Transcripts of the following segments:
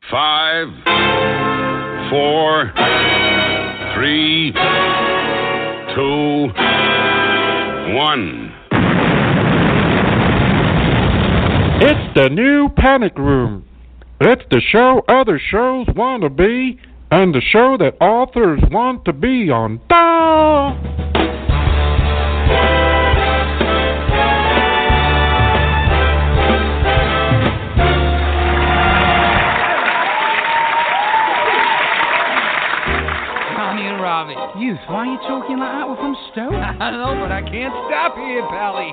5, 4, 3, 2, 1. It's the new Panic Room. It's the show other shows want to be, and the show that authors want to be on. Connie and Robbie. Youth, why are you talking like that? We're from Stoke. I know, but I can't stop here, Pally.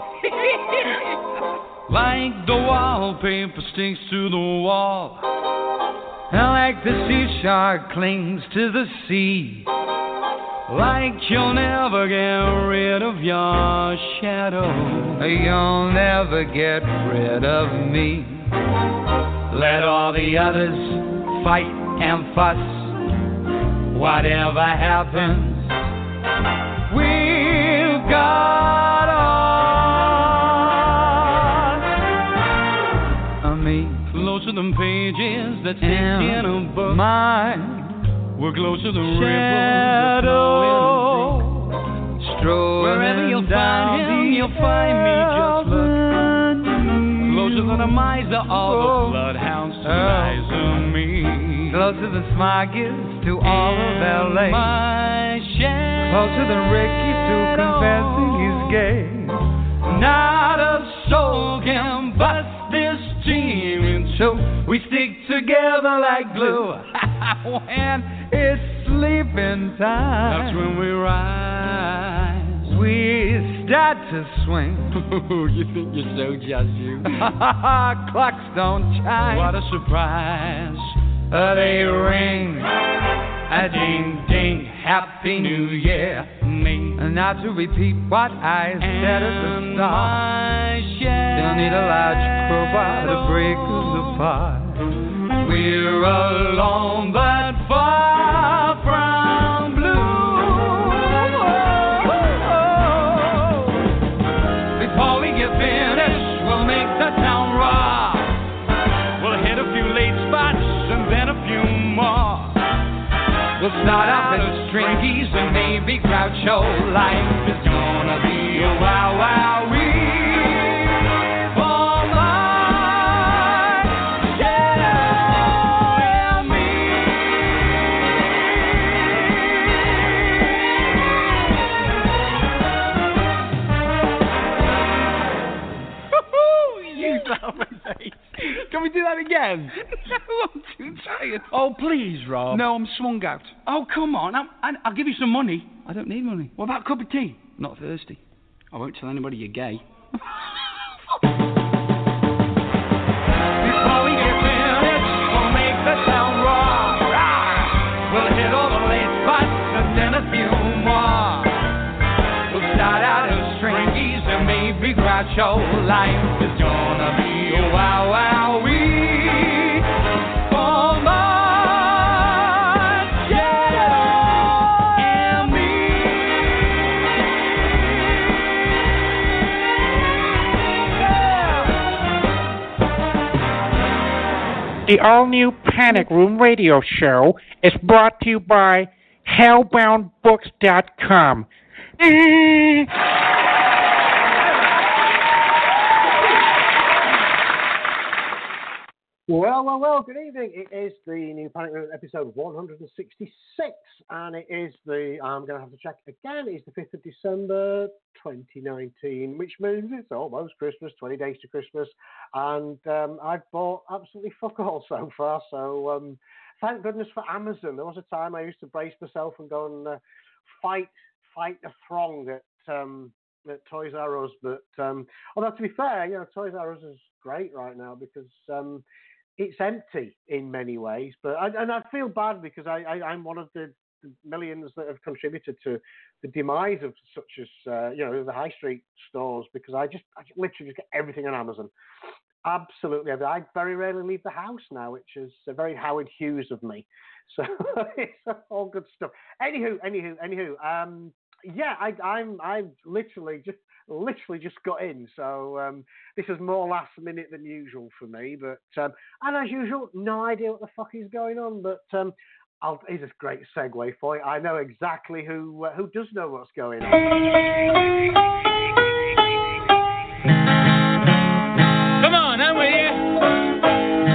Like the wallpaper sticks to the wall, and like the sea shark clings to the sea, like you'll never get rid of your shadow, you'll never get rid of me. Let all the others fight and fuss, whatever happens, we've got closer than pages that stick in a book. Mine, we're closer than ripples wherever you'll find him, you'll find me. Just look closer than a miser, all the bloodhounds to miser me. Closer than Smog is to all of L.A. Closer than Ricky to confessing he's gay. Not a soul can bust this team in two. We stick together like glue. When it's sleeping time, that's when we rise. We start to swing. You think you're so just you? Clocks don't chime. What a surprise. They ring. A ding ding, Happy New Year, me. And now to repeat what I said at the start, still need a large crowbar to break us apart. We're alone but far from blue. Before we get finished, we'll make the town rock. We'll hit a few late spots and then a few more. We'll start out as Stringies and maybe Groucho. Life is gonna be a wow wowee for my shadow and me. You love me. Can we do that again? No, I'm too tired. Oh, please, Rob. No, I'm swung out. Oh, come on. I'll give you some money. I don't need money. What about a cup of tea? Not thirsty. I won't tell anybody you're gay. Before we get finished, we'll make the town roar. We'll hit all the late spots and then a few more. We'll start out as Stringies and maybe Groucho. Life is gonna be a wow wowee. The all-new Panic Room radio show is brought to you by Hellboundbooks.com. Well, good evening. It is the new Panic Room episode 166, and it is I'm going to have to check again, it's the 5th of December 2019, which means it's almost Christmas, 20 days to Christmas, and I've bought absolutely fuck all so far, so thank goodness for Amazon. There was a time I used to brace myself and go and fight the throng at Toys R Us, but although to be fair, Toys R Us is great right now because it's empty in many ways, but I feel bad because I'm one of the millions that have contributed to the demise of such as the high street stores, because I literally just get everything on Amazon. Absolutely. I very rarely leave the house now, which is very Howard Hughes of me. So it's all good stuff. Anywho. Yeah, I'm literally just got in, so this is more last minute than usual for me. But and as usual, no idea what the fuck is going on. But here's a great segue for you. I know exactly who does know what's going on. Come on, I'm with you.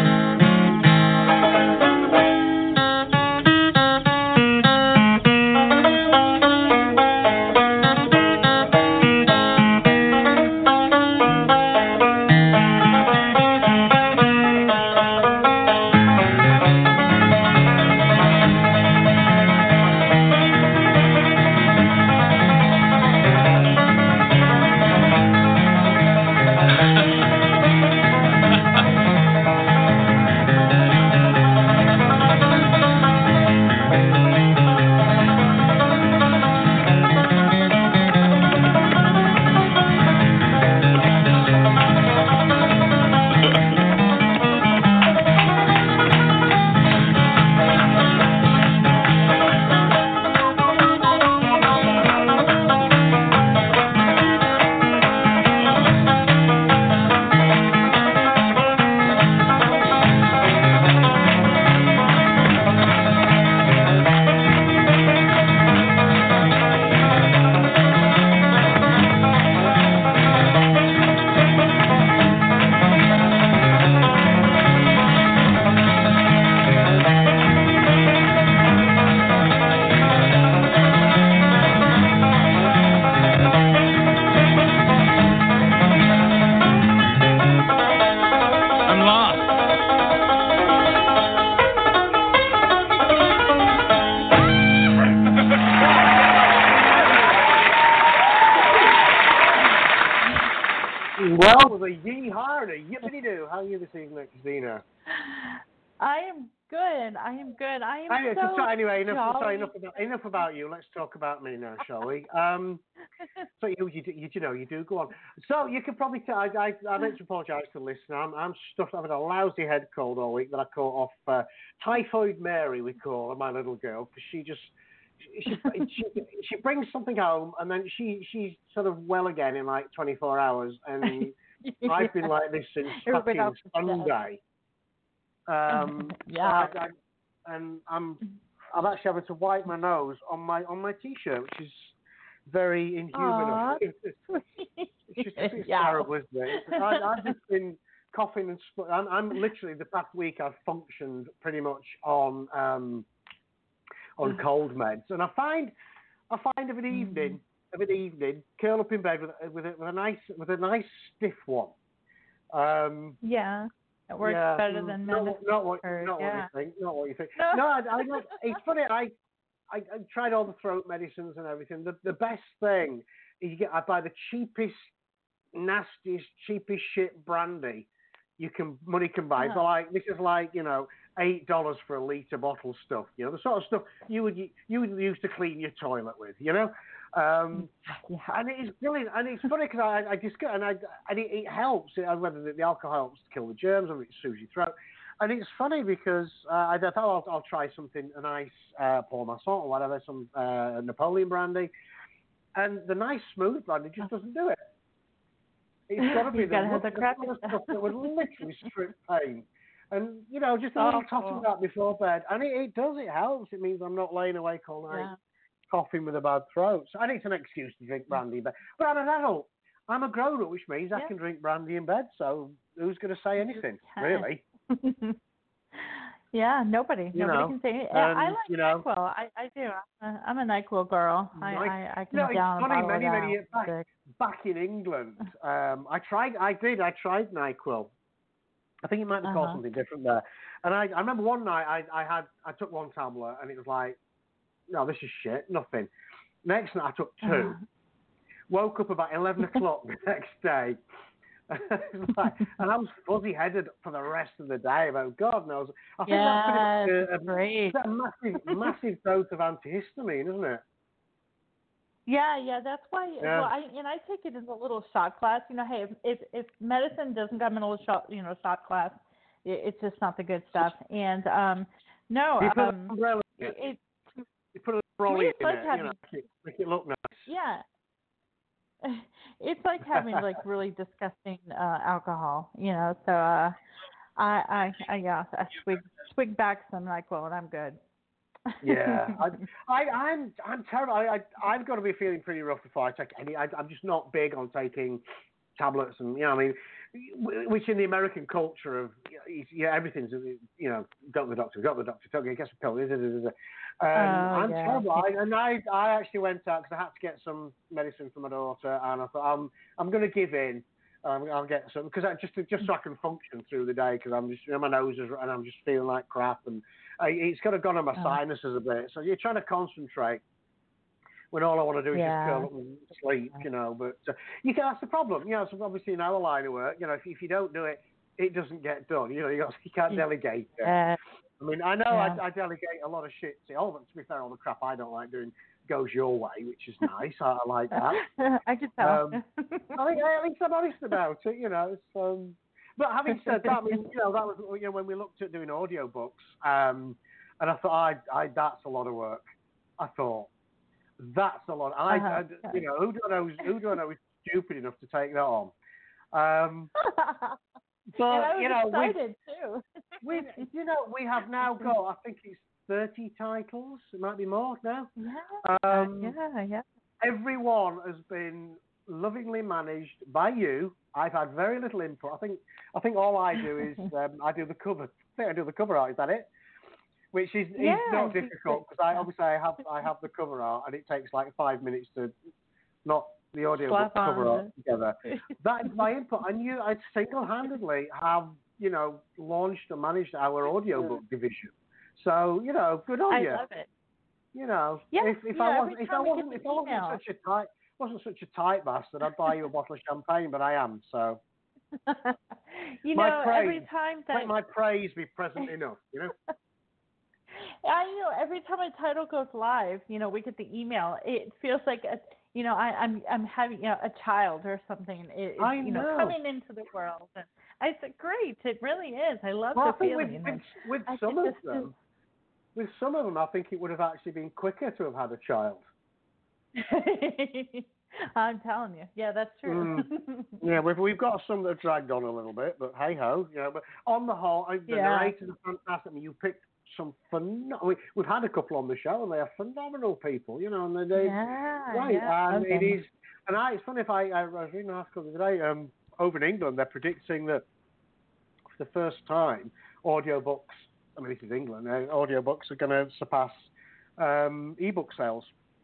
Well, with a yee-haw and a yippity-doo. How are you this evening, Christina? I am good. I am Anyway, jolly. enough about you. Let's talk about me now, shall we? So you do go on. So you can probably tell. I meant to apologise to the listener. I'm stuffed. I've had a lousy head cold all week that I caught off Typhoid Mary. We call her, my little girl, because she brings something home and then she's sort of well again in like 24 hours, and I've been like this since fucking Sunday. Yeah. So I'm actually having to wipe my nose on my t-shirt, which is very inhuman of me. It's terrible, isn't it? I've just been coughing and I'm literally the past week I've functioned pretty much on cold meds, and I find of an evening, curl up in bed with a nice stiff one. Yeah. It works better than medicine. Not what you think. No, it's funny. I tried all the throat medicines and everything. The best thing is I buy the cheapest, nastiest, cheapest shit brandy money can buy. So like this is like $8 for a litre bottle stuff. The sort of stuff you would use to clean your toilet with. And it's brilliant, and it's funny because I discovered, and it helps, whether the alcohol helps to kill the germs or it soothes your throat. And it's funny because I thought I'll try something, a nice Paul Masson or whatever, some Napoleon brandy, and the nice smooth brandy just doesn't do it. It's got to be the stuff that would literally strip pain. And, just a little toss of that before bed. And it does, it helps. It means I'm not laying awake all night coughing with a bad throat. So I need an excuse to drink brandy in bed. But I'm an adult. I'm a grown-up, which means I can drink brandy in bed. So who's going to say anything, really? Yeah, nobody. Nobody can say anything. I like NyQuil. I do. I'm a NyQuil girl. I can down a bottle many years back in England, I tried NyQuil. I think it might be called something different there. And I remember one night I took one tablet and it was like, no, this is shit, nothing. Next night I took two. Woke up about 11 o'clock the next day. And I was fuzzy-headed for the rest of the day. About God knows. I think that's a massive dose of antihistamine, isn't it? Yeah, that's why. Yeah. Well, I take it as a little shot class. Hey, if medicine doesn't come in a little shot class, it's just not the good stuff. And you put brolly It's like in it, having, make it look nice. yeah. It's like having like really disgusting alcohol, So I swig back some like, well, I'm good. Yeah, I'm terrible. I've got to be feeling pretty rough before I take any. I'm just not big on taking tablets, and which in the American culture of everything's go to the doctor, get some pill. I'm terrible. I actually went out because I had to get some medicine for my daughter, and I thought I'm going to give in. I'll get some because just so I can function through the day because I'm just my nose is and I'm just feeling like crap and it's kind of gone on my sinuses a bit. So you're trying to concentrate when all I want to do is just curl up and sleep, But that's the problem. So obviously in our line of work, if you don't do it, it doesn't get done. You can't delegate it. I mean, I know I delegate a lot of shit. To be fair, all the crap I don't like doing goes your way, which is nice. I like that. I can tell. I think I'm honest about it, but having said that, that was when we looked at doing audiobooks, and I thought, that's a lot of work. I thought that's a lot. Who do I know is stupid enough to take that on? But and I was excited too. we have now got, I think it's 30 titles. It might be more now. Yeah. Everyone has been lovingly managed by you. I've had very little input. I think all I do is I do the cover. I think I do the cover art. Is that it? Which is not difficult because I have the cover art and it takes like 5 minutes to not the audio book cover art together. That is my input. And I single-handedly have launched and managed our audiobook division. So good on you. I love it. If I wasn't such a tight bastard, I'd buy you a bottle of champagne, but I am. So every time that my praise be present enough. Every time a title goes live, we get the email. It feels like I'm having a child or something. Coming into the world, and it's great. It really is. I love the feeling. With some of them, I think it would have actually been quicker to have had a child. I'm telling you. Yeah, that's true. We've got some that have dragged on a little bit, but hey ho, But on the whole, the narrators are fantastic. You picked some we've had a couple on the show, and they are phenomenal people, and they're great. And it is. And it's funny if I was reading an article the other day over in England, they're predicting that for the first time, audiobooks. I mean, this is England. Audiobooks are going to surpass ebook sales.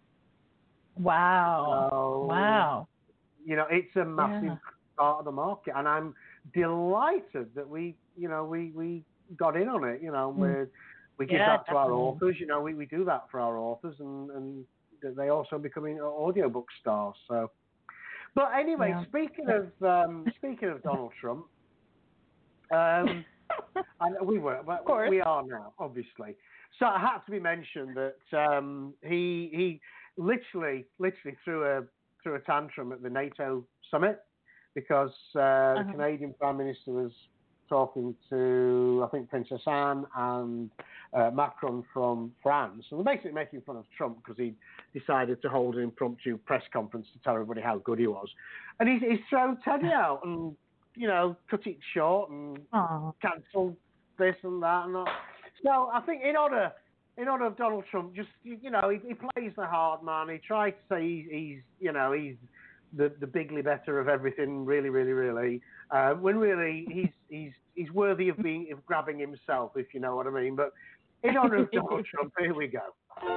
Wow! Wow! It's a massive part of the market, and I'm delighted that we got in on it. We give that to our authors. We do that for our authors, and they also becoming audiobook stars. So, but anyway, speaking of Donald Trump, and we are now, obviously. So it had to be mentioned that he literally threw a tantrum at the NATO summit because the Canadian Prime Minister was talking to, I think, Princess Anne and Macron from France. And they're basically making fun of Trump because he decided to hold an impromptu press conference to tell everybody how good he was. And he's thrown Teddy out and, cut it short and cancelled this and that. And that. So I think in honor of Donald Trump, just, he plays the hard man. He tries to say he's the bigly better of everything, really, really, really. When really he's worthy of grabbing himself, if you know what I mean. But in honor of Donald Trump, here we go.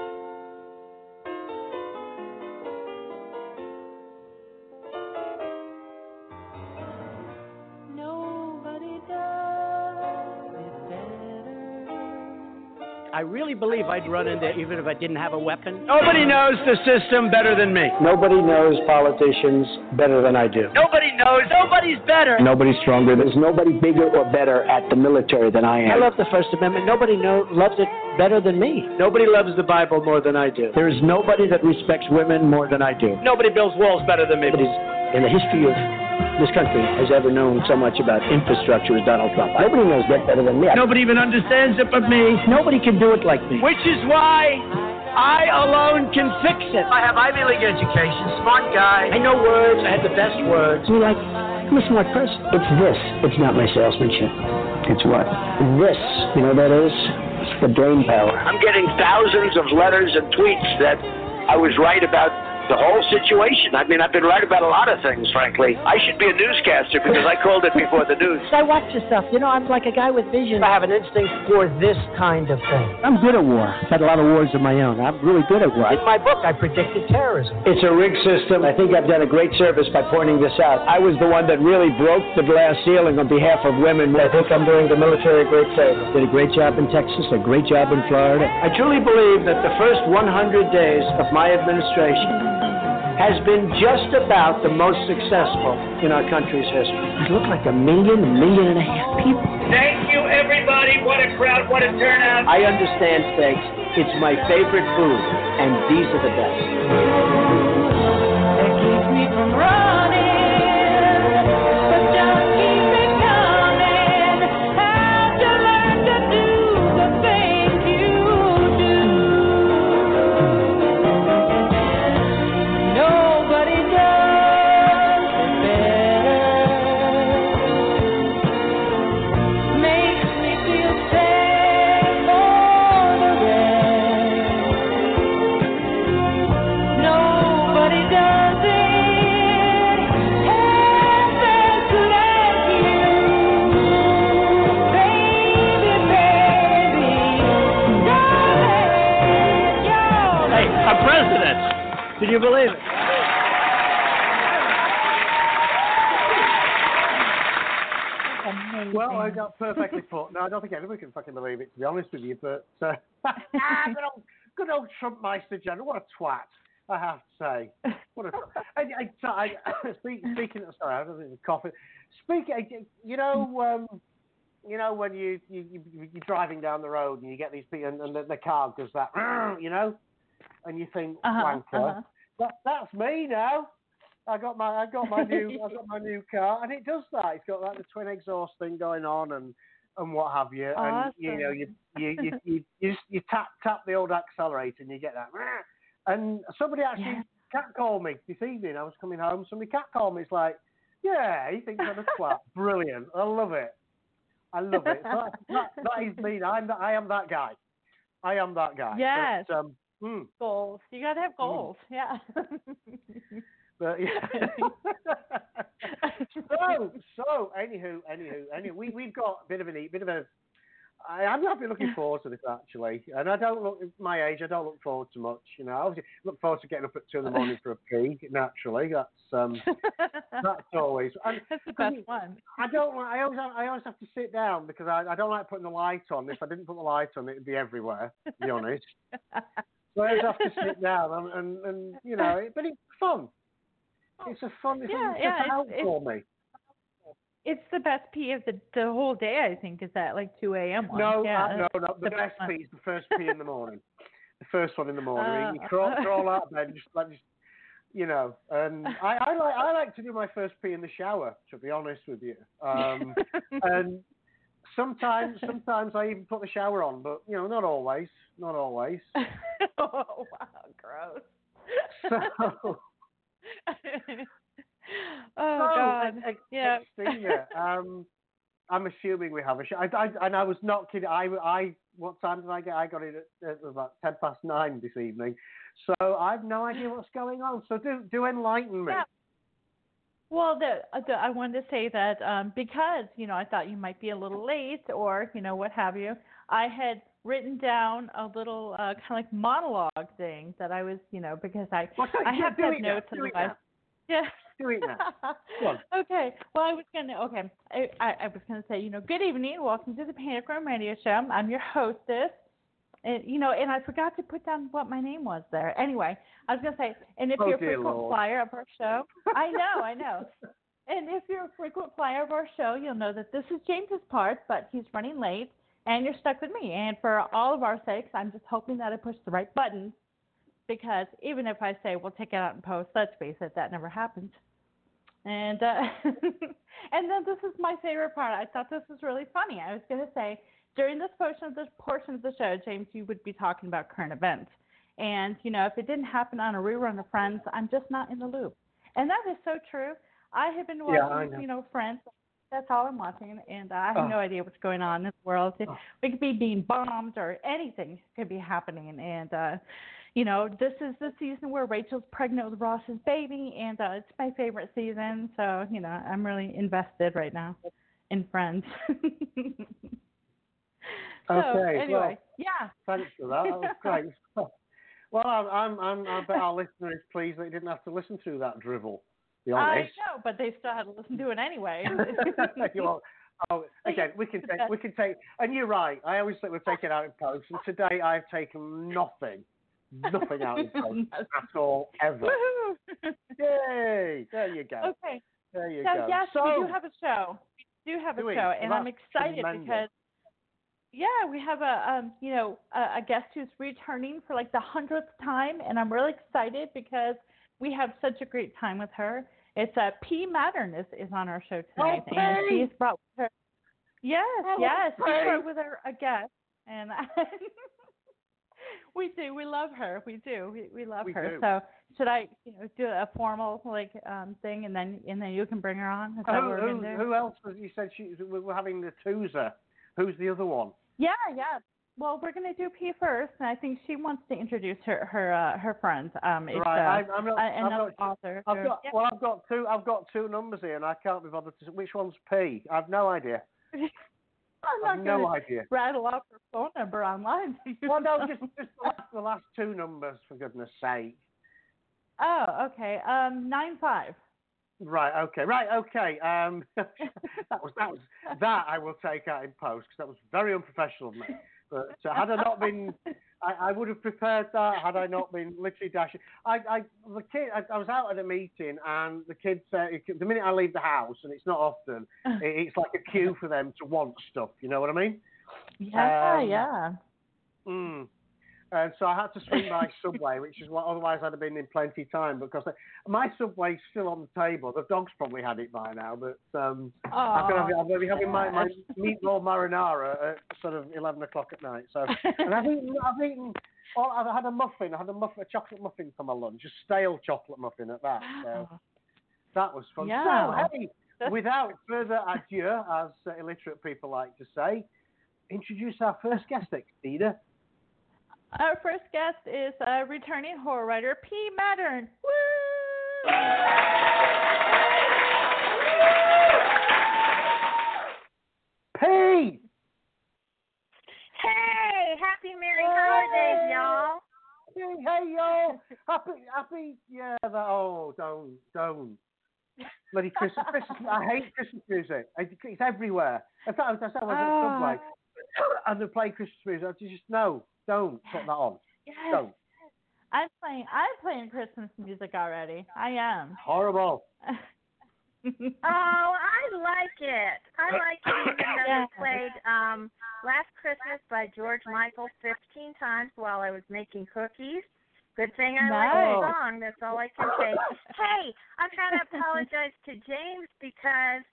I really believe I'd run in there even if I didn't have a weapon. Nobody knows the system better than me. Nobody knows politicians better than I do. Nobody knows. Nobody's better. Nobody's stronger. There's nobody bigger or better at the military than I am. I love the First Amendment. Nobody loves it better than me. Nobody loves the Bible more than I do. There is nobody that respects women more than I do. Nobody builds walls better than me. Nobody's in the history of this country has ever known so much about infrastructure as Donald Trump. Nobody knows that better than me. Nobody even understands it but me. Nobody can do it like me. Which is why I alone can fix it. I have Ivy League education, smart guy. I know words. I have the best words. You're like, I'm a smart person. It's this. It's not my salesmanship. It's what? This. You know what that is? It's the brain power. I'm getting thousands of letters and tweets that I was right about the whole situation. I mean, I've been right about a lot of things, frankly. I should be a newscaster because I called it before the news. I watch this stuff. You know, I'm like a guy with vision. I have an instinct for this kind of thing. I'm good at war. I've had a lot of wars of my own. I'm really good at war. In my book, I predicted terrorism. It's a rigged system. I think I've done a great service by pointing this out. I was the one that really broke the glass ceiling on behalf of women. I think I'm doing the military a great favor. Did a great job in Texas, a great job in Florida. I truly believe that the first 100 days of my administration has been just about the most successful in our country's history. It looked like 1 million, 1.5 million people. Thank you, everybody. What a crowd, what a turnout. I understand steaks. It's my favorite food, and these are the best. It keeps me from running, but just keep it coming. Have to learn to do the things you do. Nobody does it better. Makes me feel safe for the rest. Nobody does it half as good as you, baby, baby, darling, you're Hey, a president. Can you believe it? Amazing. Well, I got perfectly put. No, I don't think anybody can fucking believe it, to be honest with you. But good old Trumpmeister General, what a twat, I have to say. What a speaking of, sorry, I don't think it's coffee. You know when you're driving down the road and you get these people and the car does that, you know, and you think, wanker. That's me now. I got my new car, and it does that. It's got like the twin exhaust thing going on, and what have you. Awesome. And you tap the old accelerator, and you get that. And somebody actually catcalled me this evening. I was coming home. Somebody catcalled me. It's like, yeah, he thinks I'm a twat. Brilliant. I love it. So that is me. I am that guy. I am that guy. Yes. But, Goals. You gotta have goals. Yeah. But yeah. so anywho, we've got a bit of a. I'm not looking forward to this actually, and I don't look at my age. I don't look forward to much, you know. I obviously look forward to getting up at 2 a.m. for a pee. Naturally, that's always. That's the best one. I always have to sit down because I don't like putting the light on. If I didn't put the light on, it'd be everywhere. To be honest. So I always have to sit down and you know, but it's fun. It's a fun thing for me. It's the best pee of the whole day, I think, is that like 2 a.m. one. No. The best one. pee is the first pee in the morning. The first one in the morning. You crawl out of bed, just you know. And I like to do my first pee in the shower, to be honest with you. And sometimes I even put the shower on, but you know, not always. Oh wow, gross. So. God. Yeah. I'm assuming we have a show. And I was not kidding. What time did I get? I got it at about 9:10 this evening. So I have no idea what's going on. So do enlighten me. Yeah. Well, I wanted to say that because, you know, I thought you might be a little late or, you know, what have you, I had written down a little kind of like monologue thing that I was, you know, because I have to have notes otherwise. Yeah. Do it now. Go on. Okay. Well, I was gonna say, you know, good evening. Welcome to the Panic Room Radio Show. I'm your hostess. And, you know, and I forgot to put down what my name was there. Anyway, I was gonna say, and if you're a frequent flyer of our show, I know. And if you're a frequent flyer of our show, you'll know that this is James's part, but he's running late, and you're stuck with me. And for all of our sakes, I'm just hoping that I push the right button, because even if I say we'll take it out in post, let's face it, that never happens. And and then this is my favorite part. I thought this was really funny. I was going to say, during this portion of the show, James, you would be talking about current events. And, if it didn't happen on a rerun of Friends, I'm just not in the loop. And that is so true. I have been watching, Friends. That's all I'm watching, and I have no idea what's going on in the world. We could be being bombed or anything could be happening. And, this is the season where Rachel's pregnant with Ross's baby, and it's my favorite season. So, I'm really invested right now in Friends. Anyway, thanks for that. That was great. Well, I bet our listener is pleased that he didn't have to listen through that drivel. Be honest. I know, but they still had to listen to it anyway. Again, we can take, and you're right. I always think we'll take it out in post, and today I've taken nothing out in post at all, ever. Yay! There you go. Okay. There you go. go. Yes, we do have a show. And I'm excited because. Yeah, we have a guest who's returning for like the 100th time, and I'm really excited because we have such a great time with her. It's P. Mattern is on our show tonight, and she's brought with her. Yes, she brought with her a guest, and we do. We love her. We do. We love her. Do. So should I do a formal thing, and then you can bring her on? Is that what we're gonna do? Who else? You said we're having the Toozer. Who's the other one? Yeah. Well, we're going to do P first, and I think she wants to introduce her friends. Right. I'm not. Another author. I've got two numbers here, and I can't be bothered to. Which one's P? I've no idea. I'm not going to rattle off her phone number online. Well, no, just the last two numbers, for goodness' sake. Oh, okay. 95. Right. Okay. That I will take out in post because that was very unprofessional of me. But had I not been, I would have prepared that. Had I not been literally dashing, I was out at a meeting and the kids said the minute I leave the house, and it's not often, it's like a queue for them to want stuff. You know what I mean? Yeah. And so I had to swing by Subway, which is what otherwise I'd have been in plenty of time because my Subway's still on the table. The dog's probably had it by now, but I'm going to be having my meatball marinara at sort of 11 o'clock at night. So, and I've had a muffin. I had a chocolate muffin for my lunch, a stale chocolate muffin at that. So that was fun. Yeah. So, hey, without further ado, as illiterate people like to say, introduce our first guest, Extina. Our first guest is returning horror writer P. Mattern. Woo! P! Hey, happy Merry Holidays, y'all. Hey, y'all. Happy, yeah, don't. Bloody Christmas. I hate Christmas music. It's everywhere. In fact, I said I was at Subway and they play Christmas music. I just, no. Don't put that on. Yes. Don't. I'm playing Christmas music already. I am. Horrible. Oh, I like it. I like it even though they played Last Christmas by George Michael 15 times while I was making cookies. Good thing I like the song. That's all I can say. Hey, I've got to apologize to James because,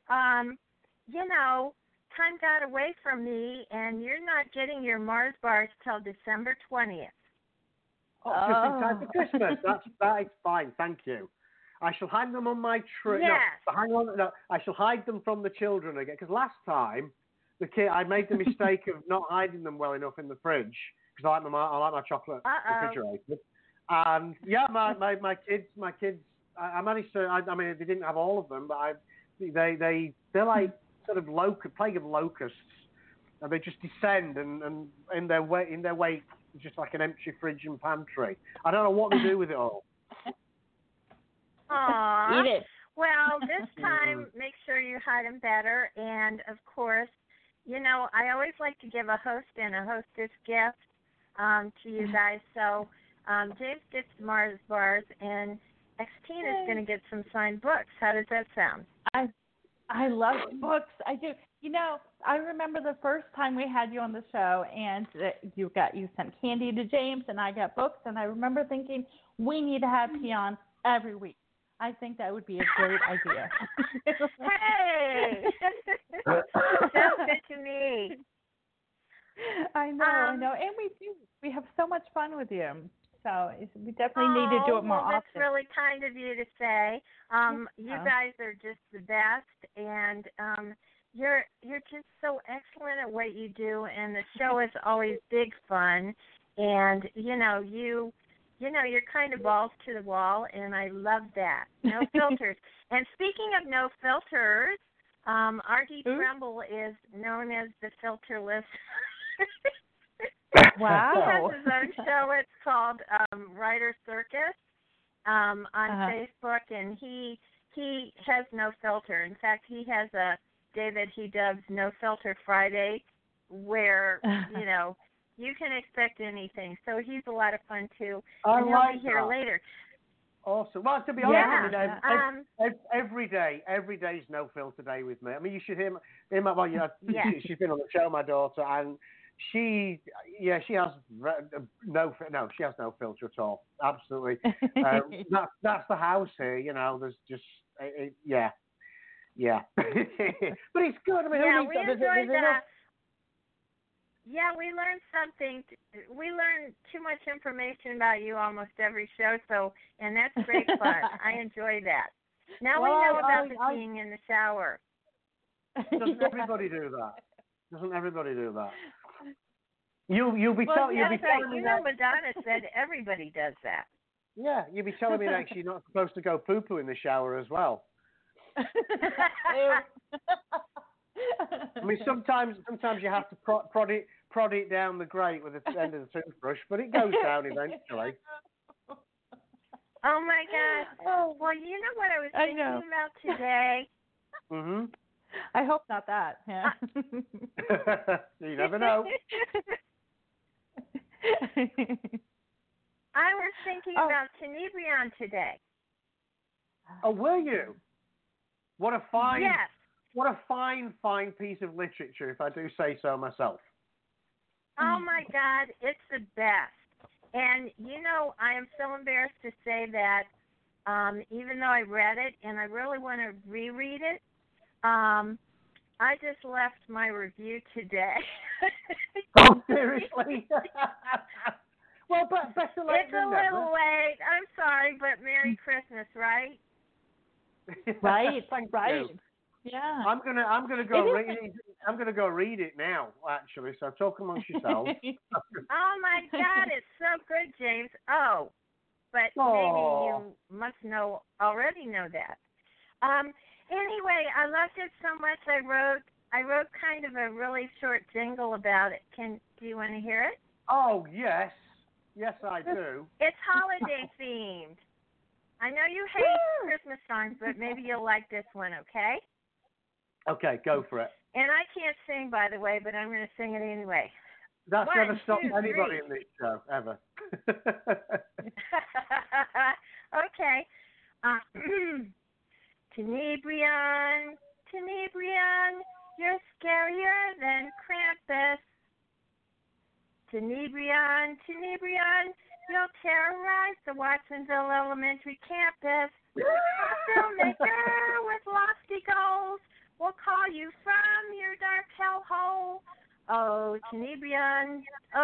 time got away from me, and you're not getting your Mars bars till December 20th. Oh, just in time for Christmas. That is fine, thank you. I shall hang them on my tree. Yes. I shall hide them from the children again. Because last time, I made the mistake of not hiding them well enough in the fridge because I like my chocolate refrigerated. And yeah, my kids. I managed to. I mean, they didn't have all of them, but they're like sort of plague of locusts, and they just descend and in their wake just like an empty fridge and pantry. I don't know what they do with it all. Aww. Eat it. Well, this time make sure you hide them better, and of course, I always like to give a host and a hostess gift to you guys. So James gets the Mars bars, and Extina is going to get some signed books. How does that sound? I love books. I do. I remember the first time we had you on the show, and you sent candy to James, and I got books, and I remember thinking we need to have P on every week. I think that would be a great idea. Hey, sounds good to me. I know, and we do. We have so much fun with you. So we definitely need to do it more often. That's really kind of you to say. You guys are just the best, and you're just so excellent at what you do, and the show is always big fun. And you're kind of balls to the wall, and I love that. No filters. And speaking of no filters, Artie Tremble is known as the filterless. Wow. He has his own show. It's called Writer Circus on Facebook, and he has no filter. In fact, he has a day that he dubs No Filter Friday, where you can expect anything. So he's a lot of fun too. And he'll be here later. Awesome. Well, to be honest, every day's No Filter Day with me. I mean, you should hear my she's been on the show, my daughter, and she has no filter at all. Absolutely. That's the house here. There's just yeah. But it's good. I mean, we enjoyed that. Yeah, we learned something. We learn too much information about you almost every show, and that's great fun. I enjoy that. Now we know about the peeing in the shower. Doesn't everybody do that? You'll be telling me that. Madonna said everybody does that. Yeah, you'll be telling me that you're not supposed to go poo-poo in the shower as well. I mean, sometimes you have to prod it down the grate with the end of the toothbrush, but it goes down eventually. Oh my God! Well, you know what I was thinking about today. Mhm. I hope not that. Yeah. You never know. I was thinking about Tenebrion today. Oh, were you? What a fine. Yes. What a fine piece of literature, if I do say so myself. Oh, my God. It's the best. And, I am so embarrassed to say that even though I read it and I really want to reread it, I just left my review today. Oh, seriously? Well, but better late than never. It's a little late. I'm sorry, but Merry Christmas, right? Right. Thank right. You. Yeah. I'm gonna go read it. I'm gonna go read it now, actually. So talk amongst yourselves. Oh my God, it's so good, James. Oh, but maybe you must already know that. Anyway, I loved it so much. I wrote kind of a really short jingle about it. Do you want to hear it? Oh yes, I do. It's holiday themed. I know you hate Christmas songs, but maybe you'll like this one, okay? Okay, go for it. And I can't sing, by the way, but I'm going to sing it anyway. That's never stopped anybody in this show, ever. Okay. Tenebrion, you're scarier than Krampus. Tenebrion, you'll terrorize the Watsonville Elementary campus. A filmmaker with lofty goals will call you from your dark hellhole. Oh, Tenebrion,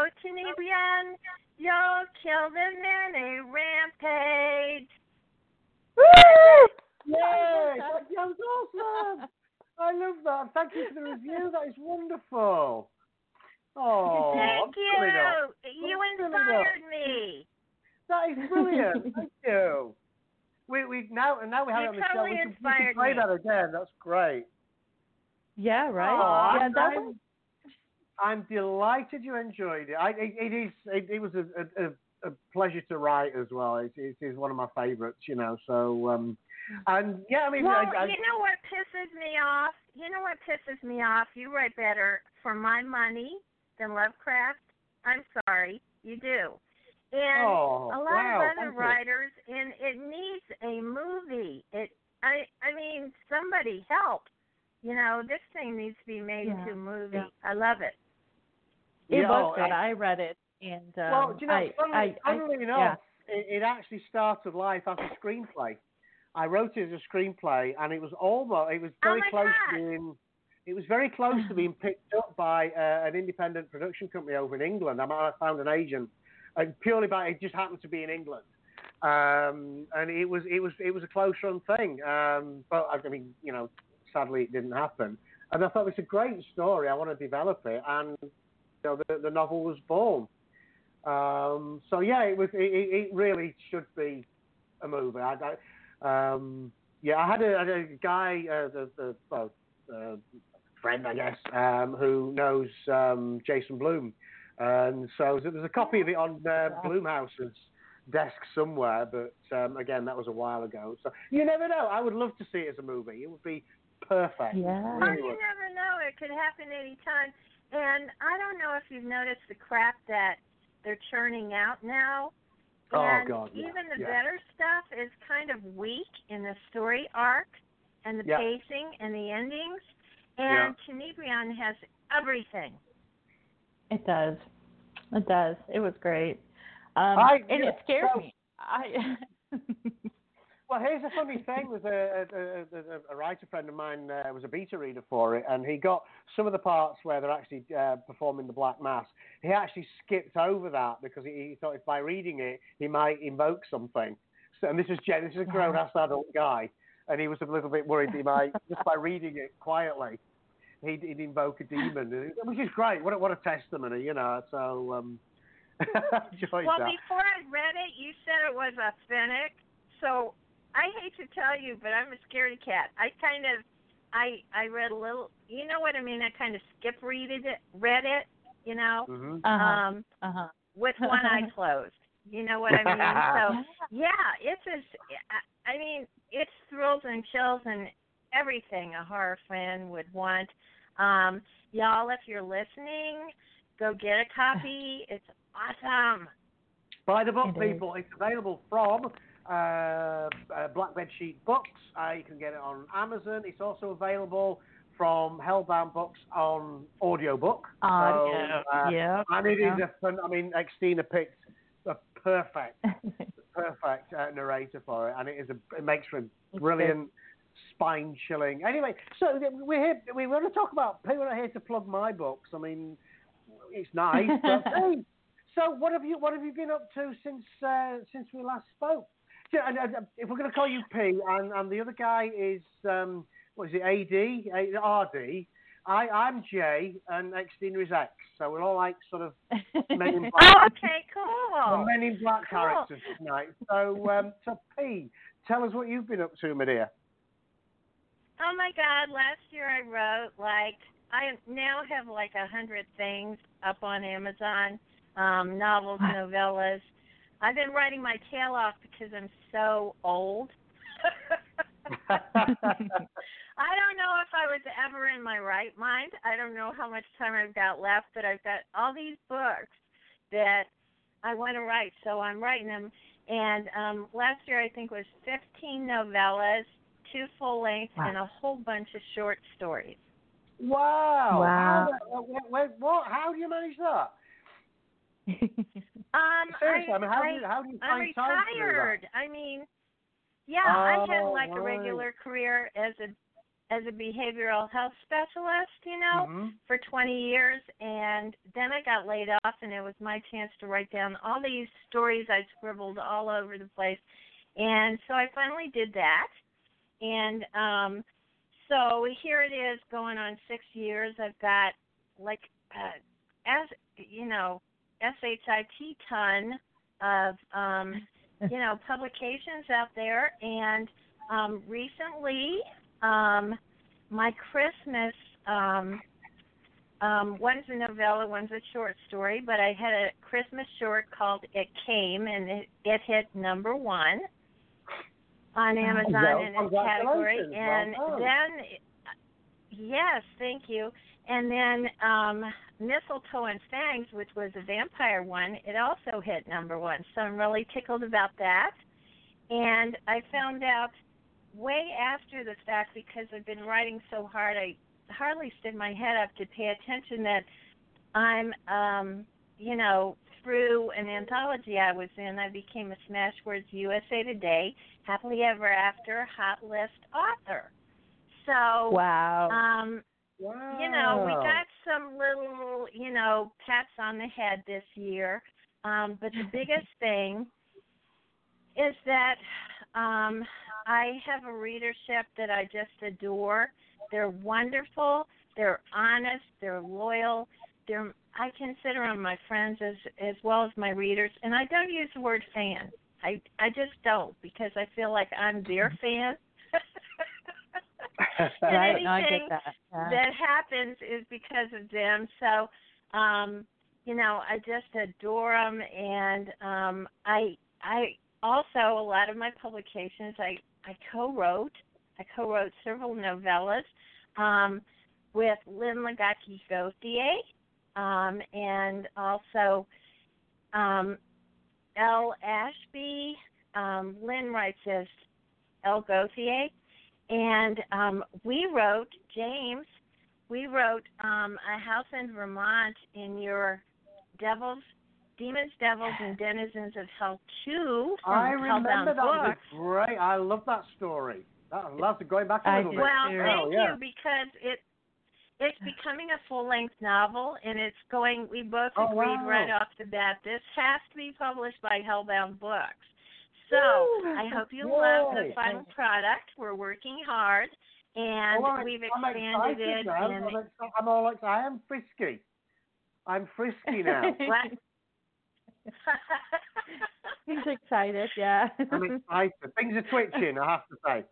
you'll kill them in a rampage. Woo! Yay! That sounds awesome. I love that. Thank you for the review. That is wonderful. Oh, thank you. You inspired me. That is brilliant. Thank you. We now we have it on the show. We can play that again. That's great. Yeah, right. Oh, I'm delighted you enjoyed it. It was a pleasure to write as well. It is one of my favorites, So and yeah, I mean, well, you know what pisses me off? You write better for my money than Lovecraft. I'm sorry, you do. And a lot of other writers, and it needs a movie. I mean, somebody help. This thing needs to be made into a movie. Yeah. I love it. It was good. I read it, and well, funnily enough, it actually started life as a screenplay. I wrote it as a screenplay, and it was very close to it was very close to being picked up by an independent production company over in England. I found an agent, purely by it just happened to be in England, and it was a close run thing. But I mean, sadly it didn't happen. And I thought it was a great story. I want to develop it, and the novel was born. So yeah, it really should be a movie. I had a guy, friend, I guess, who knows Jason Blum, and so there's a copy of it on Blumhouse's desk somewhere. But again, that was a while ago. So you never know. I would love to see it as a movie. It would be perfect. Yeah. Really you never know. It could happen any time. And I don't know if you've noticed the crap that they're churning out now. And God, yeah. even the better stuff is kind of weak in the story arc and the pacing and the endings. And Tenebrion has everything. It does. It does. It was great. And it scared me. Well, here's a funny thing. There's a writer friend of mine was a beta reader for it, and he got some of the parts where they're actually performing the Black Mass. He actually skipped over that because he thought if by reading it he might invoke something. So, and this is a grown-ass adult guy, and he was a little bit worried he might, just by reading it quietly, he'd invoke a demon, which is great. What a testimony, So enjoyed well, that. Before I read it, you said it was authentic, so. I hate to tell you, but I'm a scaredy cat. I read a little, you know what I mean? I kind of read it, Mm-hmm. with one eye closed. You know what I mean? So, it's thrills and chills and everything a horror fan would want. Y'all, if you're listening, go get a copy. It's awesome. Buy the book, people. It's available from Black Bedsheet Books. You can get it on Amazon. It's also available from Hellbound Books on audiobook. And it is a fun. I mean, Xtina picked a perfect narrator for it, and it makes for a brilliant, spine-chilling. Anyway, so we're here. We want to talk about. People are here to plug my books. I mean, it's nice. But, hey, so what have you been up to since we last spoke? If we're going to call you P, and the other guy is, what is it, RD, I'm J, and Xtina is X. So we're all like sort of Men in Black. Oh, okay, cool. We're Men in Black characters tonight. So P, tell us what you've been up to, my dear. Oh, my God. Last year I wrote, I now have 100 things up on Amazon, novels, novellas. I've been writing my tail off because I'm so old. I don't know if I was ever in my right mind. I don't know how much time I've got left, but I've got all these books that I want to write, so I'm writing them. And last year I think was 15 novellas, 2 full-length, and a whole bunch of short stories. Wow. How do you manage that? Seriously, how do you find time to do that? I'm retired. I had a regular career as a behavioral health specialist, for 20 years, and then I got laid off, and it was my chance to write down all these stories I scribbled all over the place, and so I finally did that, and so here it is, going on 6 years. I've got SHIT ton of, publications out there. And recently, my Christmas, one's a novella, one's a short story, but I had a Christmas short called It Came, and it hit number 1 on Amazon in its category. And then, yes, thank you. And then Mistletoe and Fangs, which was a vampire one, it also hit number 1. So I'm really tickled about that. And I found out way after the fact, because I've been writing so hard, I hardly stood my head up to pay attention that I'm, through an anthology I was in, I became a Smashwords USA Today Happily Ever After Hot List author. So, wow. Wow. We got some little, pats on the head this year. But the biggest thing is that I have a readership that I just adore. They're wonderful. They're honest. They're loyal. I consider them my friends as well as my readers. And I don't use the word fan. I just don't, because I feel like I'm their fan. And anything I get that. that happens is because of them. So, I just adore them. And I also, a lot of my publications, I co-wrote several novellas with Lynn Lagaki Gauthier, and also Elle Ashby. Lynn writes as Elle Gauthier. And we wrote A House in Vermont in your Demons, Devils, and Denizens of Hell 2 from I remember Hellbound that. Books. Great. I love that story. That's going back a little bit. Well, thank you, because it's becoming a full-length novel, and we both agreed right off the bat, this has to be published by Hellbound Books. So I hope you love the final product. We're working hard, and we've expanded it. I'm all excited. I am frisky. I'm frisky now. He's excited, yeah. I'm excited. Things are twitching, I have to say.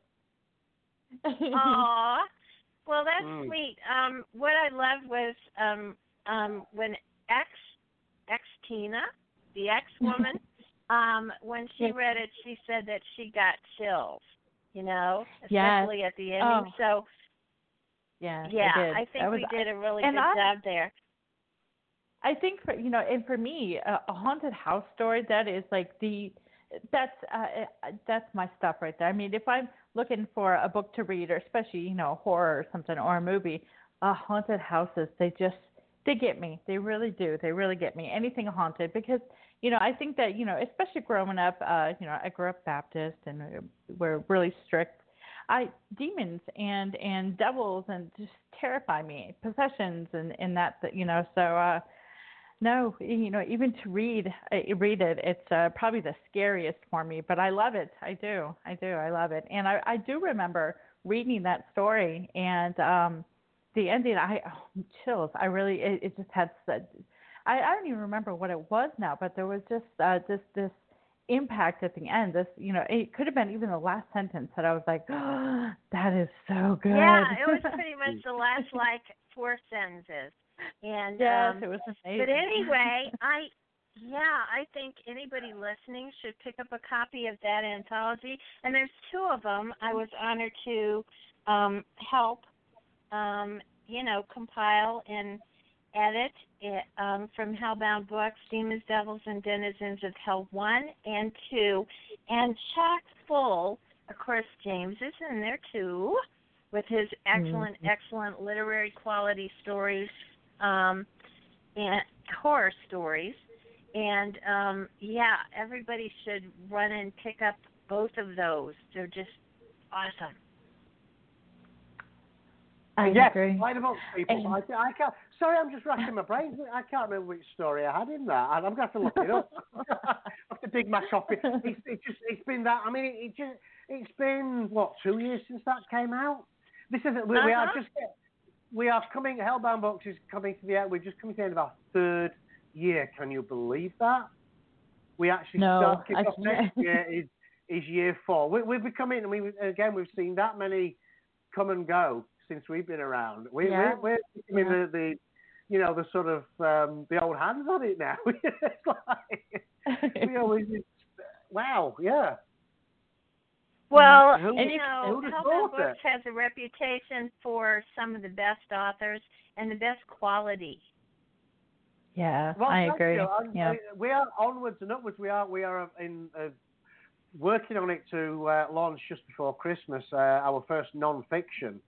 Aw. Well, that's sweet. What I loved was when Tina, the ex-woman, when she read it, she said that she got chills, especially at the ending. Oh. So, I think we did a really good job there. I think and for me, a haunted house story, that is like that's my stuff right there. I mean, if I'm looking for a book to read, or especially horror or something, or a movie, haunted houses, they get me. They really do. They really get me. Anything haunted, because I think that especially growing up, I grew up Baptist, and we're really strict. Demons and devils and just terrify me, possessions and that so. No, even to read it, it's probably the scariest for me, but I love it. I do. I love it. And I do remember reading that story, and the ending, chills. I really, it just had, I don't even remember what it was now, but there was just this impact at the end. It could have been even the last sentence that I was like, oh, that is so good. Yeah, it was pretty much the last, 4 sentences. And yes, it was amazing. But anyway, I think anybody listening should pick up a copy of that anthology. And there's 2 of them. I was honored to help, compile and edit it, from Hellbound Books, Demons, Devils, and Denizens of Hell 1 and 2, and chock full. Of course, James is in there too, with his excellent literary quality stories. And horror stories, and everybody should run and pick up both of those. They're just awesome. I agree. Right amongst people. I can't. Sorry, I'm just racking my brains. I can't remember which story I had in that. I'm going to have to look it up. I have to dig my copy. It's been that. I mean, it's been 2 years since that came out. This is we are coming. Hellbound Books is coming to the end. We're just coming to the end of our 3rd year. Can you believe that? We actually start kicking off next year is year 4. We're becoming. We've seen that many come and go since we've been around. We're becoming the sort of the old hands on it now. It's like we always wow, yeah. Well, Hellbound Books has a reputation for some of the best authors and the best quality. Yeah, I agree. We are onwards and upwards. We are in working on it to launch just before Christmas our first non-fiction,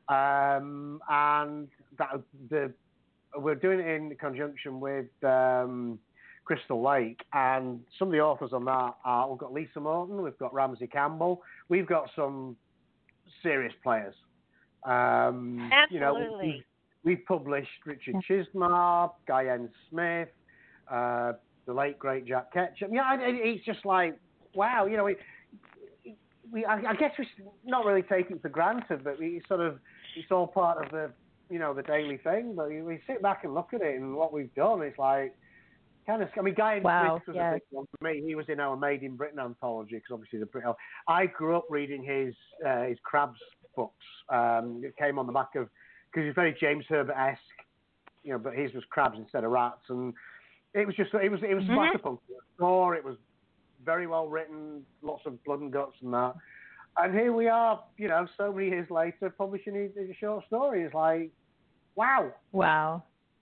and we're doing it in conjunction with Crystal Lake, and some of the authors on that we've got Lisa Morton, we've got Ramsey Campbell, we've got some serious players Absolutely. You know, we've published Richard Chismar, Guy N. Smith, the late great Jack Ketchum. Yeah, it's just like, wow. You know, I guess we're not really taking it for granted, but it's all part of the, you know, the daily thing. But we sit back and look at it and what we've done. It's like, kind of. I mean, Guy N. Smith was a big one for me. He was in our Made in Britain anthology because obviously I grew up reading his crabs books. It came on the back of, because he's very James Herbert-esque, you know, but his was crabs instead of rats, and it was splatterpunk. It was very well written, lots of blood and guts and that. And here we are, you know, so many years later, publishing a short story. It's like, wow. Wow.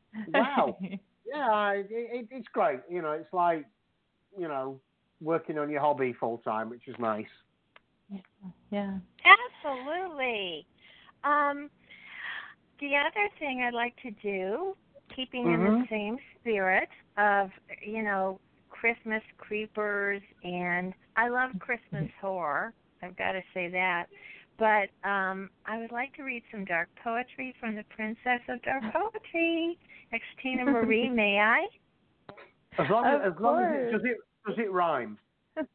Yeah, it's great. You know, it's like, you know, working on your hobby full time, which is nice. Yeah. Absolutely. The other thing I'd like to do, keeping in the same spirit of, you know, Christmas creepers, and I love Christmas horror. I've got to say that. But I would like to read some dark poetry from the Princess of Dark Poetry, Xtina Marie. May I? As long as does it rhyme? Does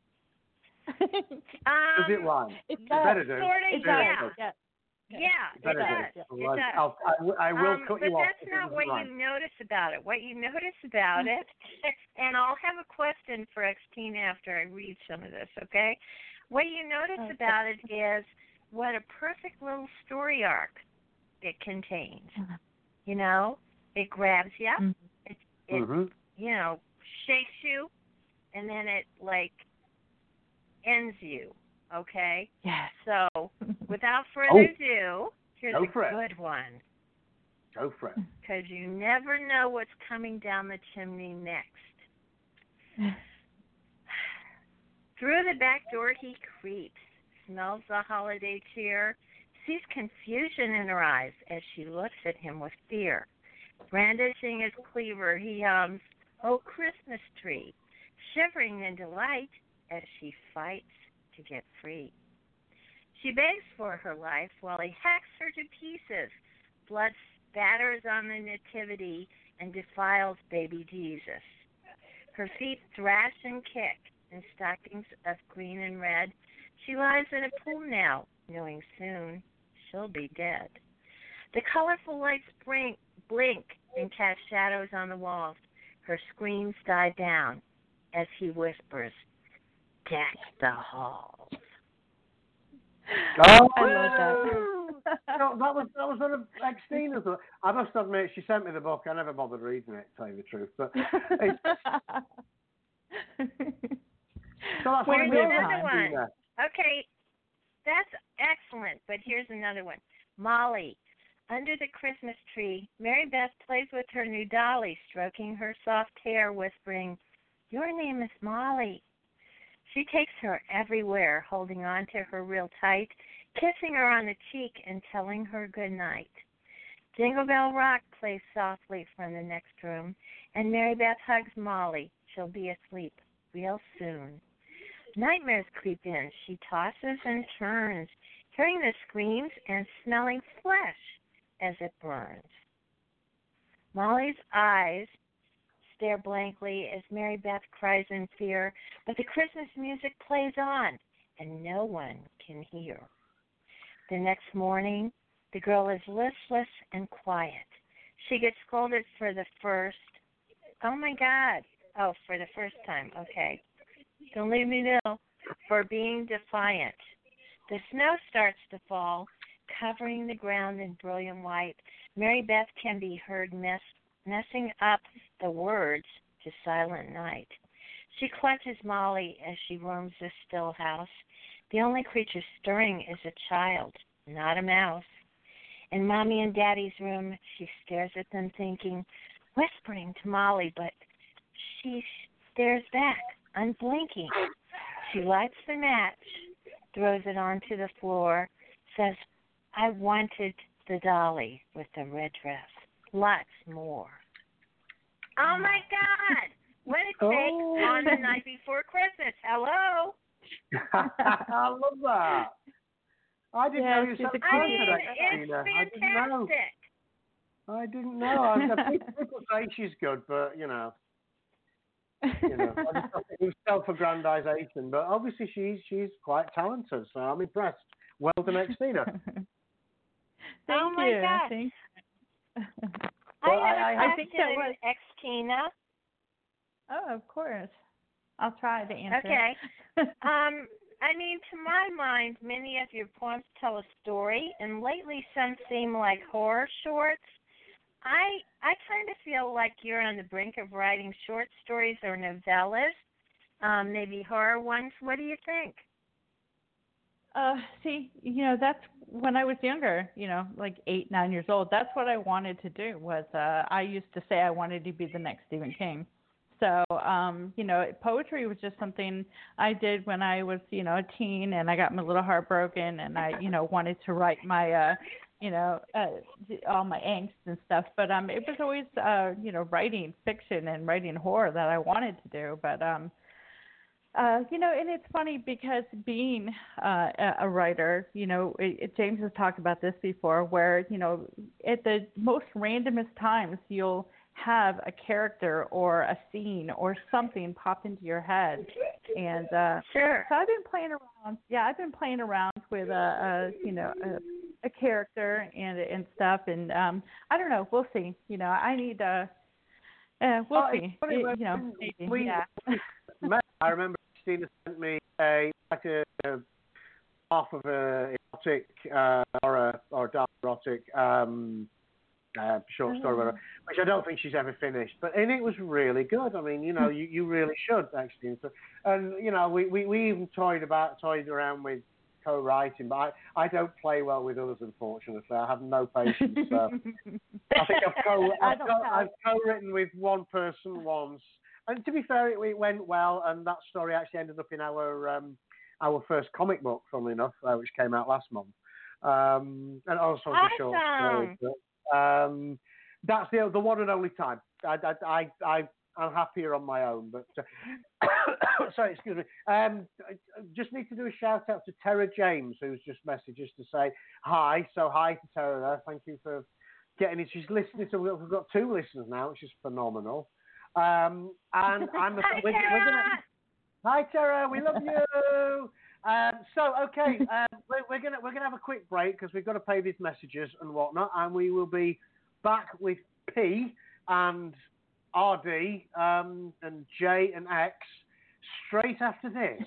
it rhyme? It better do. Yeah, it does. I will cut you off. But that's not what you notice about it. What you notice about it, and I'll have a question for Xtina after I read some of this, okay? What you notice about it is what a perfect little story arc it contains. You know, it grabs you, it you know, shakes you, and then it, like, ends you. Okay? Yes. So, without further ado, here's a good one. Go for it. Because you never know what's coming down the chimney next. Through the back door he creeps, smells the holiday cheer, sees confusion in her eyes as she looks at him with fear. Brandishing his cleaver, he hums, "Oh, Christmas tree," shivering in delight as she fights to get free. She begs for her life while he hacks her to pieces. Blood spatters on the nativity and defiles baby Jesus. Her feet thrash and kick in stockings of green and red. She lies in a pool now, knowing soon she'll be dead. The colorful lights blink and cast shadows on the walls. Her screams die down as he whispers, "Deck the halls." Oh, I love that. No, that was one of Xtina's. I must admit, she sent me the book. I never bothered reading it, to tell you the truth. But so that's here's another one. Xtina. Okay, that's excellent. But here's another one. Molly. Under the Christmas tree, Mary Beth plays with her new dolly, stroking her soft hair, whispering, "Your name is Molly." She takes her everywhere, holding on to her real tight, kissing her on the cheek and telling her good night. Jingle Bell Rock plays softly from the next room, and Mary Beth hugs Molly. She'll be asleep real soon. Nightmares creep in. She tosses and turns, hearing the screams and smelling flesh as it burns. Molly's eyes stare blankly as Mary Beth cries in fear, but the Christmas music plays on, and no one can hear. The next morning, the girl is listless and quiet. She gets scolded for the first time, okay. Don't leave me know, for being defiant. The snow starts to fall, covering the ground in brilliant white. Mary Beth can be heard messing up the words to Silent Night. She clutches Molly as she roams the still house. The only creature stirring is a child, not a mouse. In Mommy and Daddy's room, she stares at them thinking, whispering to Molly, but she stares back, unblinking. She lights the match, throws it onto the floor, says, "I wanted the dolly with the red dress. Lots more." Oh, my God. What a take on the night before Christmas. Hello. I love that. I didn't know you were so it's fantastic. I didn't know. People say she's good, but you know, I just thought it was self-aggrandization. But obviously, she's quite talented, so I'm impressed. Well done, Xtina. Thank you. God. Thank you. I have a question, Xtina. Oh, of course. I'll try to answer. Okay. I mean, to my mind, many of your poems tell a story, and lately some seem like horror shorts. I kind of feel like you're on the brink of writing short stories or novellas, maybe horror ones. What do you think? See, that's when I was younger, like 8, 9 years old. That's what I wanted to do. Was I used to say I wanted to be the next Stephen King. So, poetry was just something I did when I was, a teen, and I got my little heart broken, and I, wanted to write my, all my angst and stuff. But it was always, writing fiction and writing horror that I wanted to do. But, and it's funny because being a writer, James has talked about this before, where, at the most randomest times you'll have a character or a scene or something pop into your head, and sure. So I've been playing around. Yeah, I've been playing around with a character and stuff, and I don't know. We'll see. I need we'll see. Maybe. Yeah. I remember Christina sent me half of a erotic or dark erotic. Short story, whatever, which I don't think she's ever finished, and it was really good. I mean, you really should actually. And we even toyed around with co-writing, but I don't play well with others, unfortunately. I have no patience. So I think I've co-written with one person once, and to be fair, it went well, and that story actually ended up in our first comic book, funnily enough, which came out last month, and also the short story. That's the one and only time. I'm happier on my own, but sorry, excuse me. Just need to do a shout out to Tara James, who's just messaged us to say hi. So hi to Tara there. Thank you for getting it. She's listening. So we've got 2 listeners now, which is phenomenal. And hi Tara, we love you. Okay, we're gonna have a quick break because we've got to pay these messages and whatnot, and we will be back with P and RD and J and X straight after this.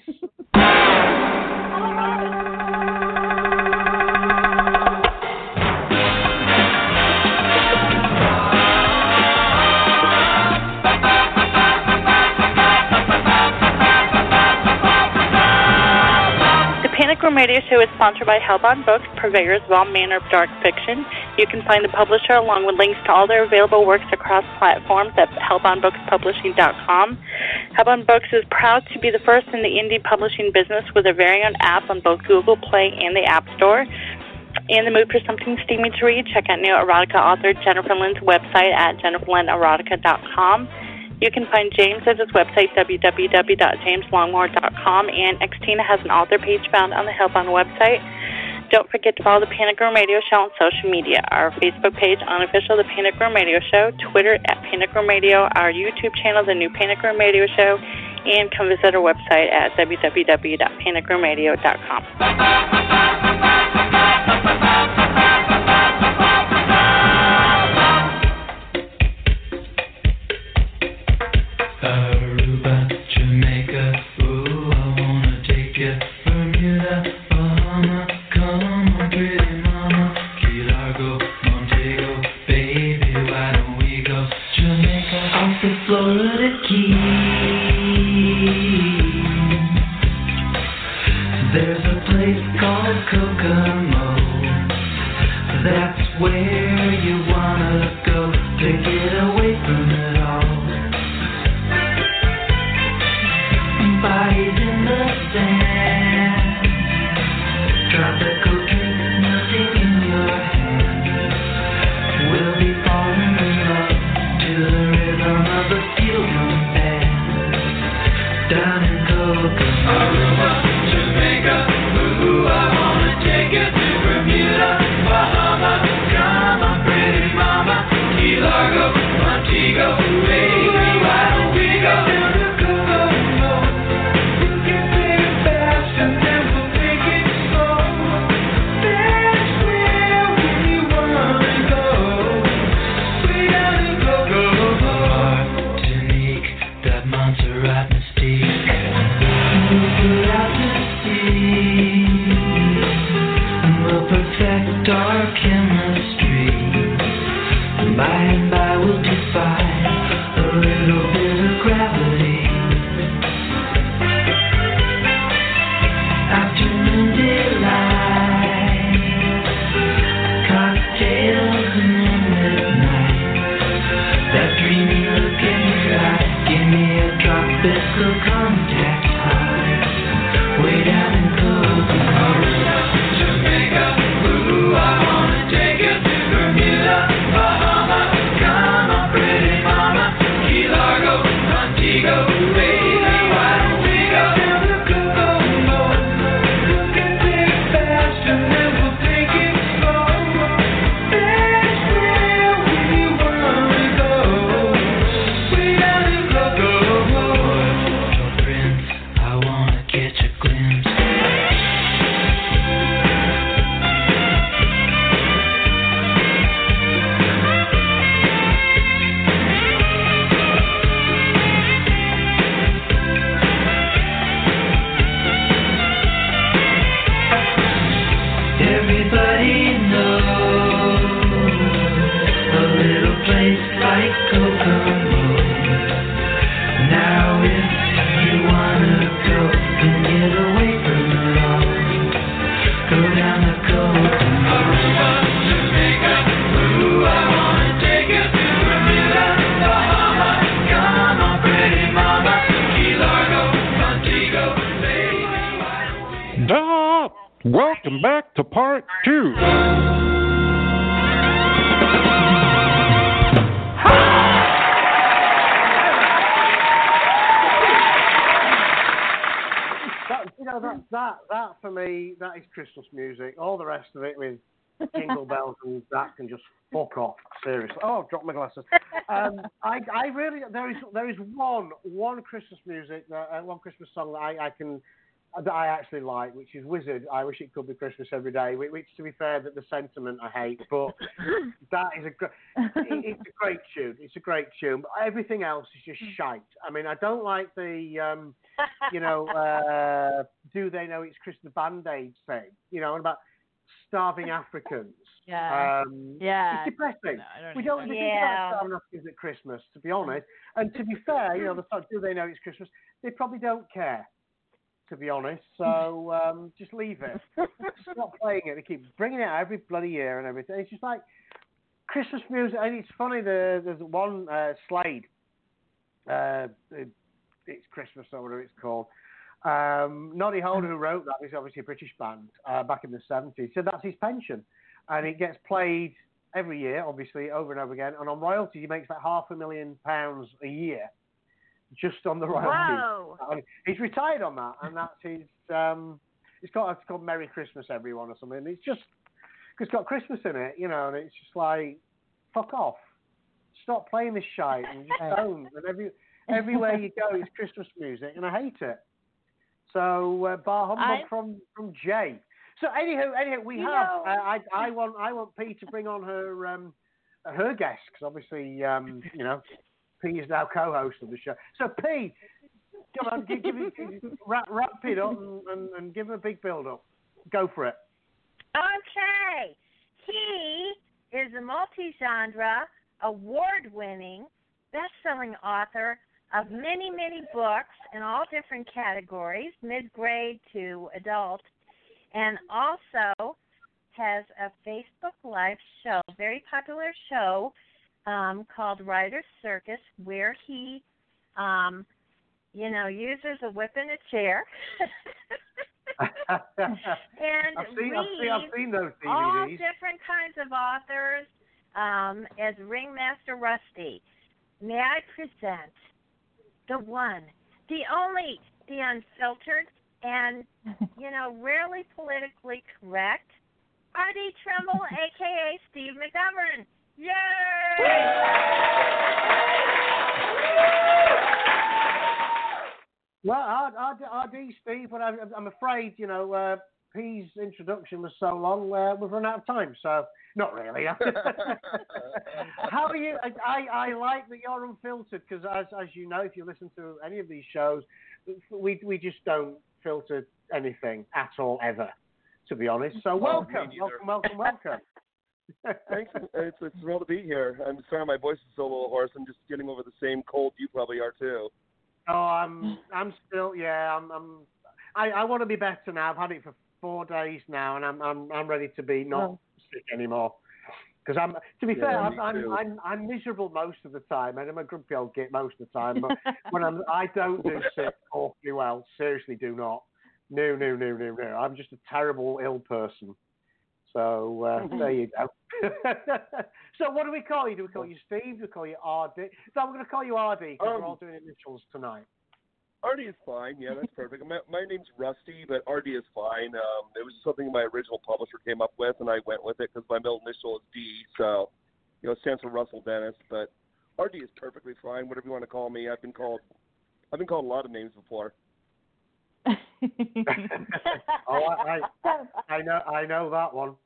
Panic Room Radio Show is sponsored by Hellbound Books, purveyors of all manner of dark fiction. You can find the publisher along with links to all their available works across platforms at hellboundbookspublishing.com. Hellbound Books is proud to be the first in the indie publishing business with a very own app on both Google Play and the App Store. In the mood for something steamy to read, check out new erotica author Jennifer Lynn's website at jenniferlynnerotica.com. You can find James at his website, www.jameslongmore.com, and Xtina has an author page found on the Hellbound website. Don't forget to follow the Panic Room Radio Show on social media. Our Facebook page, Unofficial, The Panic Room Radio Show, Twitter at Panic Room Radio, our YouTube channel, The New Panic Room Radio Show, and come visit our website at www.panicroomradio.com. Aruba, Jamaica, ooh, I wanna take you. Bermuda, Bahama, come on, pretty mama. Key Largo, Montego, baby, why don't we go? Jamaica, off the Florida Keys. There's a place called Fiscal contact high, way down in Kokomo. Jamaica, ooh, I wanna take you to Bermuda, Bahama, come on, pretty mama, Key Largo, Montego, baby, why don't we go down to Kokomo? You can take it fast and then we'll take it slow. That's where we wanna go, way down in Kokomo. Prince, I wanna catch a glimpse. Everybody knows a little place like Kokomo. Now if you wanna go and get away from it all, go down to Kokomo. Jamaica, ooh, I wanna take you to Bermuda, Bahama, come on, pretty mama, Key Largo, Montego, baby. Stop! Welcome back to part 2. That for me, that is Christmas music. All the rest of it with jingle bells and that can just fuck off. Seriously. Oh, drop my glasses. I really there is one Christmas music one Christmas song that I actually like, which is Wizard. I wish it could be Christmas every day. Which, to be fair, that the sentiment I hate, but that is it's a great tune. It's a great tune. But everything else is just shite. I mean, I don't like the do they know it's Christmas Band-Aid thing? And about starving Africans. Yeah. It's depressing. No, we don't think about starving Africans at Christmas, to be honest. And to be fair, the fact, do they know it's Christmas? They probably don't care, to be honest. So just leave it. Stop playing it. They keep bringing it out every bloody year and everything. It's just like Christmas music. And it's funny, there's one Slade. It's Christmas or whatever it's called. Noddy Holder, who wrote that, is obviously a British band back in the 70s. So that's his pension. And it gets played every year, obviously, over and over again. And on royalties, he makes about £500,000 a year just on the royalties. Wow. He's retired on that. And that's his... it's called Merry Christmas, Everyone, or something. It's just... It's got Christmas in it, and it's just like, fuck off. Stop playing this shite and just don't. And everywhere you go, it's Christmas music, and I hate it. So, bar humbug from Jay. So, anywho, we have. I want P to bring on her guest because obviously, P is now co-host of the show. So, P, come on, wrap it up and give him a big build-up. Go for it. Okay. He is a multi-genre, award-winning, best-selling author of many, many books in all different categories, mid-grade to adult, and also has a Facebook Live show, very popular show called Writer's Circus, where he, uses a whip and a chair. And I've seen those DVDs. All different kinds of authors as Ringmaster Rusty. May I present the one, the only, the unfiltered, and, rarely politically correct, R.D. Trimble, a.k.a. Steve McGovern. Yay! Well, R.D. Steve, but I'm afraid, P's introduction was so long, we've run out of time, so not really. How are you? I like that you're unfiltered because, as you know, if you listen to any of these shows, we just don't filter anything at all, ever, to be honest. So welcome. Thanks. It's a thrill to be here. I'm sorry my voice is so a little hoarse. I'm just getting over the same cold you probably are too. Oh, I'm still, I want to be better now. I've had it for 4 days now, and I'm ready to be not sick anymore. Because to be fair, Yeah, I'm miserable most of the time, and I'm a grumpy old git most of the time. But when I don't do sick awfully well. Seriously, do not. No. I'm just a terrible ill person. So there you go. So what do we call you? Do we call you Steve? Do we call you RD? So I'm going to call you RD because we're all doing initials tonight. RD is fine. Yeah, that's perfect. My name's Rusty, but RD is fine. It was something my original publisher came up with, and I went with it because my middle initial is D. So, it stands for Russell Dennis. But RD is perfectly fine. Whatever you want to call me. I've been called a lot of names before. I know that one.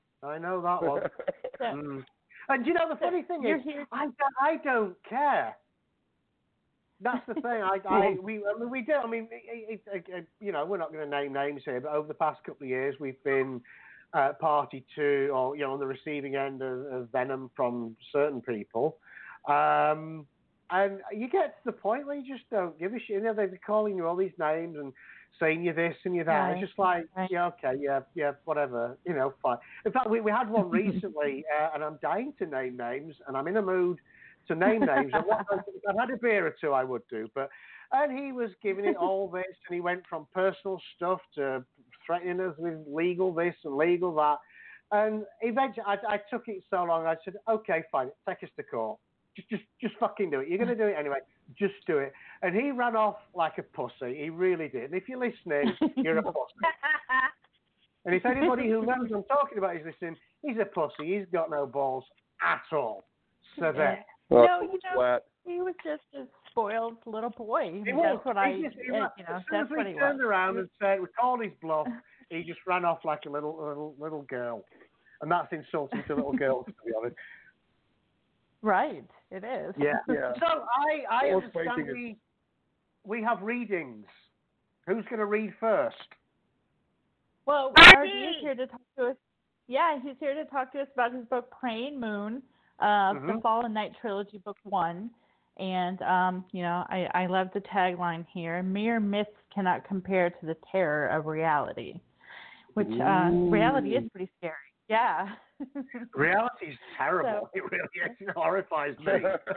And you know the funny thing is, I don't care. That's the thing. We do. I mean, we're not going to name names here, but over the past couple of years, we've been party to, or on the receiving end of venom from certain people. And you get to the point where you just don't give a shit. They're calling you all these names and saying you this and you that. Right. It's just like, yeah, okay, yeah, whatever, fine. In fact, we had one recently, and I'm dying to name names, and I'm in a mood to name names. And if I'd had a beer or two, I would do. And he was giving it all this, and he went from personal stuff to threatening us with legal this and legal that. And eventually, I took it so long, I said, okay, fine, take us to court. Just fucking do it. You're going to do it anyway. Just do it. And he ran off like a pussy. He really did. And if you're listening, you're a pussy. And if anybody who knows what I'm talking about is listening, he's a pussy. He's got no balls at all. So there. He was just a spoiled little boy. As soon as we turned around and said, we called his bluff, he just ran off like a little girl. And that's insulting to little girls, to be honest. Right, it is. Yeah. So I understand we have readings. Who's going to read first? Well, RD is here to talk to us. Yeah, he's here to talk to us about his book Praying Moon, the Fallen Knight Trilogy, Book 1. And, I love the tagline here. Mere myths cannot compare to the terror of reality, which reality is pretty scary. Yeah. Reality is terrible. It really horrifies me.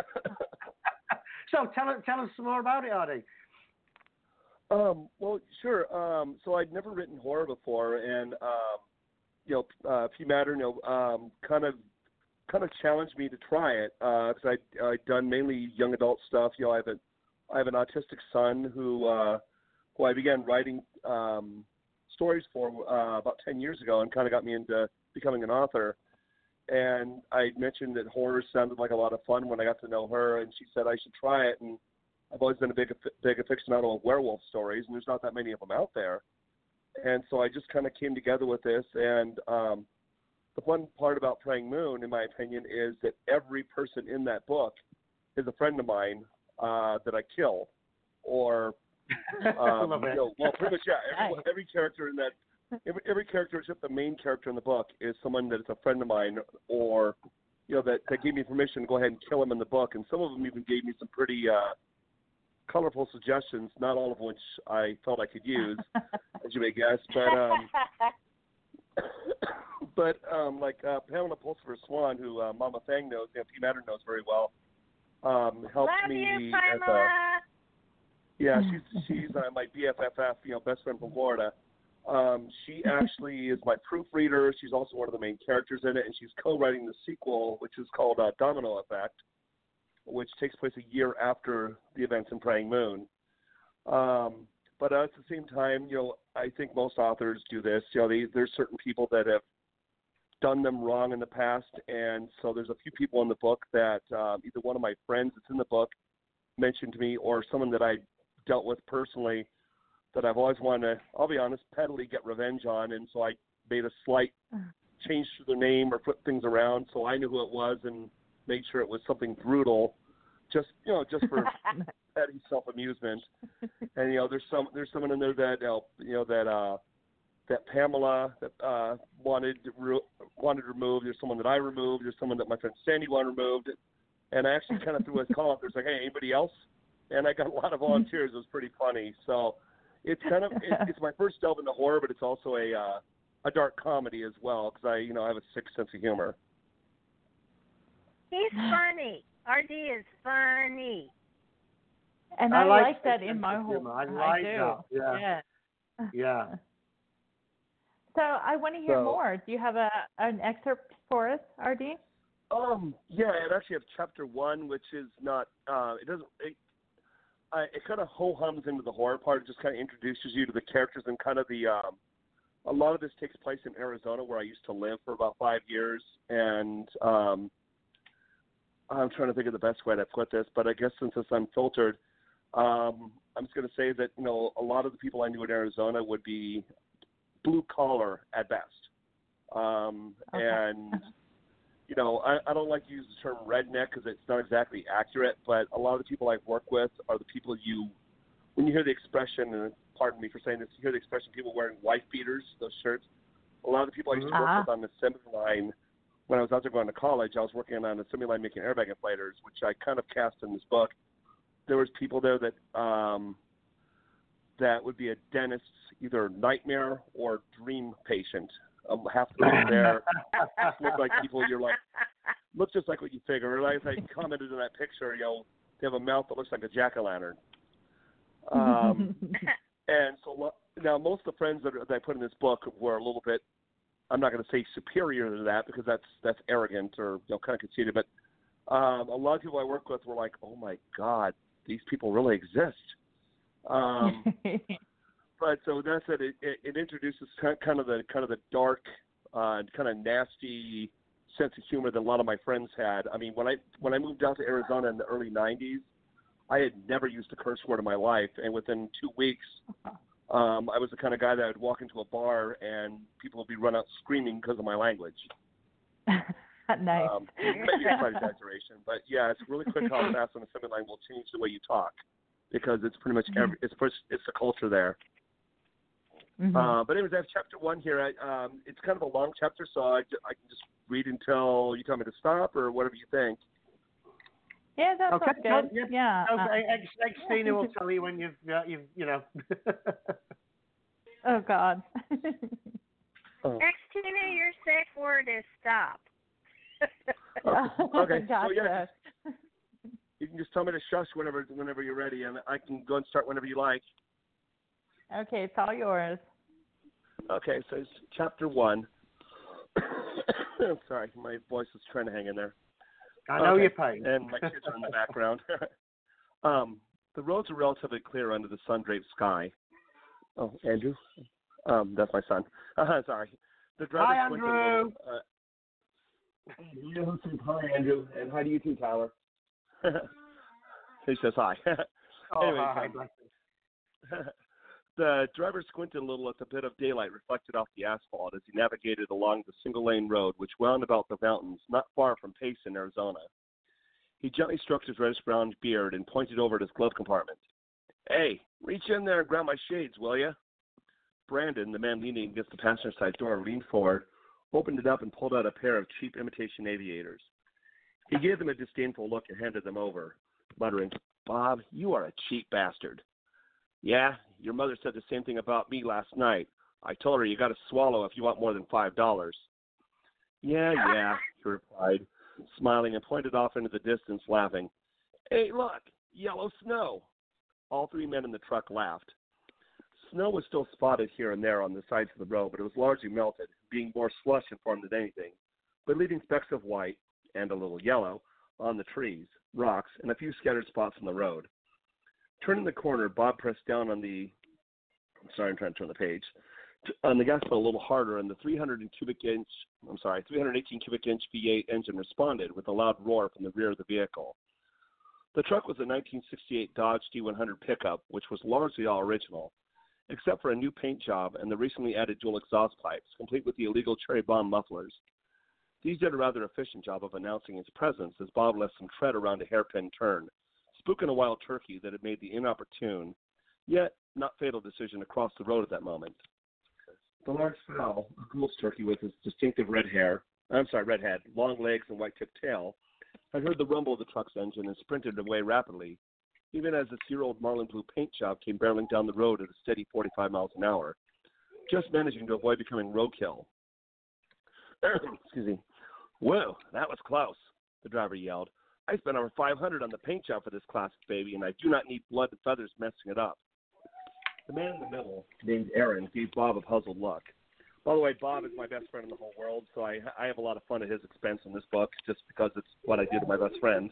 So tell us some more about it, Artie. Well, sure. So I'd never written horror before, and P. Matter, kind of challenged me to try it because I'd done mainly young adult stuff. I have an autistic son who I began writing stories for about 10 years ago, and kind of got me into becoming an author. And I mentioned that horror sounded like a lot of fun when I got to know her, and she said I should try it. And I've always been a big aficionado of werewolf stories, and there's not that many of them out there. And so I just kind of came together with this. And the fun part about Praying Moon, in my opinion, is that every person in that book is a friend of mine that I kill, or well, pretty much, yeah. Every character in that. Every character except the main character in the book is someone that is a friend of mine, or that gave me permission to go ahead and kill him in the book. And some of them even gave me some pretty colorful suggestions, not all of which I felt I could use, as you may guess. But like Pamela Pulsifer Swan, who Mama Fang knows, P. Matter knows very well, helped me as she's my BFFF, best friend from Florida. She actually is my proofreader. She's also one of the main characters in it, and she's co-writing the sequel, which is called Domino Effect, which takes place a year after the events in Praying Moon. But at the same time, I think most authors do this. There's certain people that have done them wrong in the past, and so there's a few people in the book that either one of my friends that's in the book mentioned to me, or someone that I dealt with personally, that I've always wanted to, I'll be honest, pettily get revenge on, and so I made a slight change to their name or flip things around so I knew who it was and made sure it was something brutal, just for petty self-amusement. And there's someone in there that that Pamela wanted removed. There's someone that I removed. There's someone that my friend Sandy wanted removed. And I actually kind of threw a call up there, like, hey, anybody else? And I got a lot of volunteers. It was pretty funny. So. It's it's my first delve into horror, but it's also a dark comedy as well because I have a sick sense of humor. He's funny. RD is funny. And I like that in my home. I like that. Yeah. Yeah. So I want to hear more. Do you have an excerpt for us, RD? Yeah, I actually have chapter 1, which is not. It kind of ho-hums into the horror part. It just kind of introduces you to the characters and kind of the. A lot of this takes place in Arizona, where I used to live for about 5 years, and I'm trying to think of the best way to put this, but I guess since it's unfiltered, I'm just going to say that a lot of the people I knew in Arizona would be blue collar at best, and I don't like to use the term redneck because it's not exactly accurate, but a lot of the people I've worked with are the people when you hear the expression, and pardon me for saying this, you hear the expression people wearing wife beaters, those shirts. A lot of the people I used to work with on the assembly line, when I was out there going to college, I was working on an assembly line making airbag inflators, which I kind of cast in this book. There was people there that that would be a dentist's either nightmare or dream patient. Half the people there look like people you're like, look just like what you figure. Like I commented in that picture, they have a mouth that looks like a jack-o'-lantern. And so now most of the friends that I put in this book were a little bit, I'm not going to say superior to that because that's arrogant or kind of conceited, but a lot of people I work with were like, oh my God, these people really exist. But so that's it. It introduces kind of the dark, kind of nasty sense of humor that a lot of my friends had. I mean, when I moved out to Arizona in the early '90s, I had never used a curse word in my life, and within 2 weeks, I was the kind of guy that would walk into a bar and people would be run out screaming because of my language. Nice. Maybe a slight exaggeration, but yeah, it's really quick how fast an assembly line will change the way you talk because it's pretty much it's the culture there. But anyways, I have chapter 1 here. It's kind of a long chapter, so I can just read until you tell me to stop or whatever you think. Yeah, that's okay. good. No, yeah. Ex-Tina will tell you when you've. Oh God. Ex-Tina, your safe word is stop. Okay. Gotcha. So yeah, you can just tell me to shush whenever you're ready, and I can go and start whenever you like. Okay, it's all yours. Okay, so it's chapter 1. Sorry, my voice is trying to hang in there. I know your pain. And my kids are in the background. The roads are relatively clear under the sun-draped sky. Oh, Andrew? That's my son. Sorry. The driver hi, Andrew. Hi, Andrew. And hi to you too, Tyler. He says hi. Anyway, hi, bless you. The driver squinted a little at the bit of daylight reflected off the asphalt as he navigated along the single-lane road which wound about the mountains not far from Payson, Arizona. He gently stroked his reddish-brown beard and pointed over at his glove compartment. Hey, reach in there and grab my shades, will you? Brandon, the man leaning against the passenger side door, leaned forward, opened it up, and pulled out a pair of cheap imitation aviators. He gave them a disdainful look and handed them over, muttering, Bob, you are a cheap bastard. Yeah, your mother said the same thing about me last night. I told her you got to swallow if you want more than $5. Yeah, he replied, smiling and pointed off into the distance, laughing. Hey, look, yellow snow. All three men in the truck laughed. Snow was still spotted here and there on the sides of the road, but it was largely melted, being more slush in form than anything, but leaving specks of white, and a little yellow, on the trees, rocks, and a few scattered spots on the road. Turning the corner, Bob pressed down on the I'm trying to turn the page. On the gas pedal a little harder, and the 318 cubic inch V8 engine responded with a loud roar from the rear of the vehicle. The truck was a 1968 Dodge D100 pickup, which was largely all original, except for a new paint job and the recently added dual exhaust pipes, complete with the illegal cherry bomb mufflers. These did a rather efficient job of announcing its presence as Bob left some tread around a hairpin turn, spooking a wild turkey that had made the inopportune, yet not fatal decision to cross the road at that moment. The large fowl, a goose turkey with its distinctive red head, long legs and white-tipped tail, had heard the rumble of the truck's engine and sprinted away rapidly, even as the 6-year-old Marlin Blue paint job came barreling down the road at a steady 45 miles an hour, just managing to avoid becoming roadkill. Excuse me. Whoa, that was close, the driver yelled. I spent over $500 on the paint job for this classic baby, and I do not need blood and feathers messing it up. The man in the middle, named Aaron, gave Bob a puzzled look. By the way, Bob is my best friend in the whole world, so I have a lot of fun at his expense in this book, just because it's what I do to my best friend.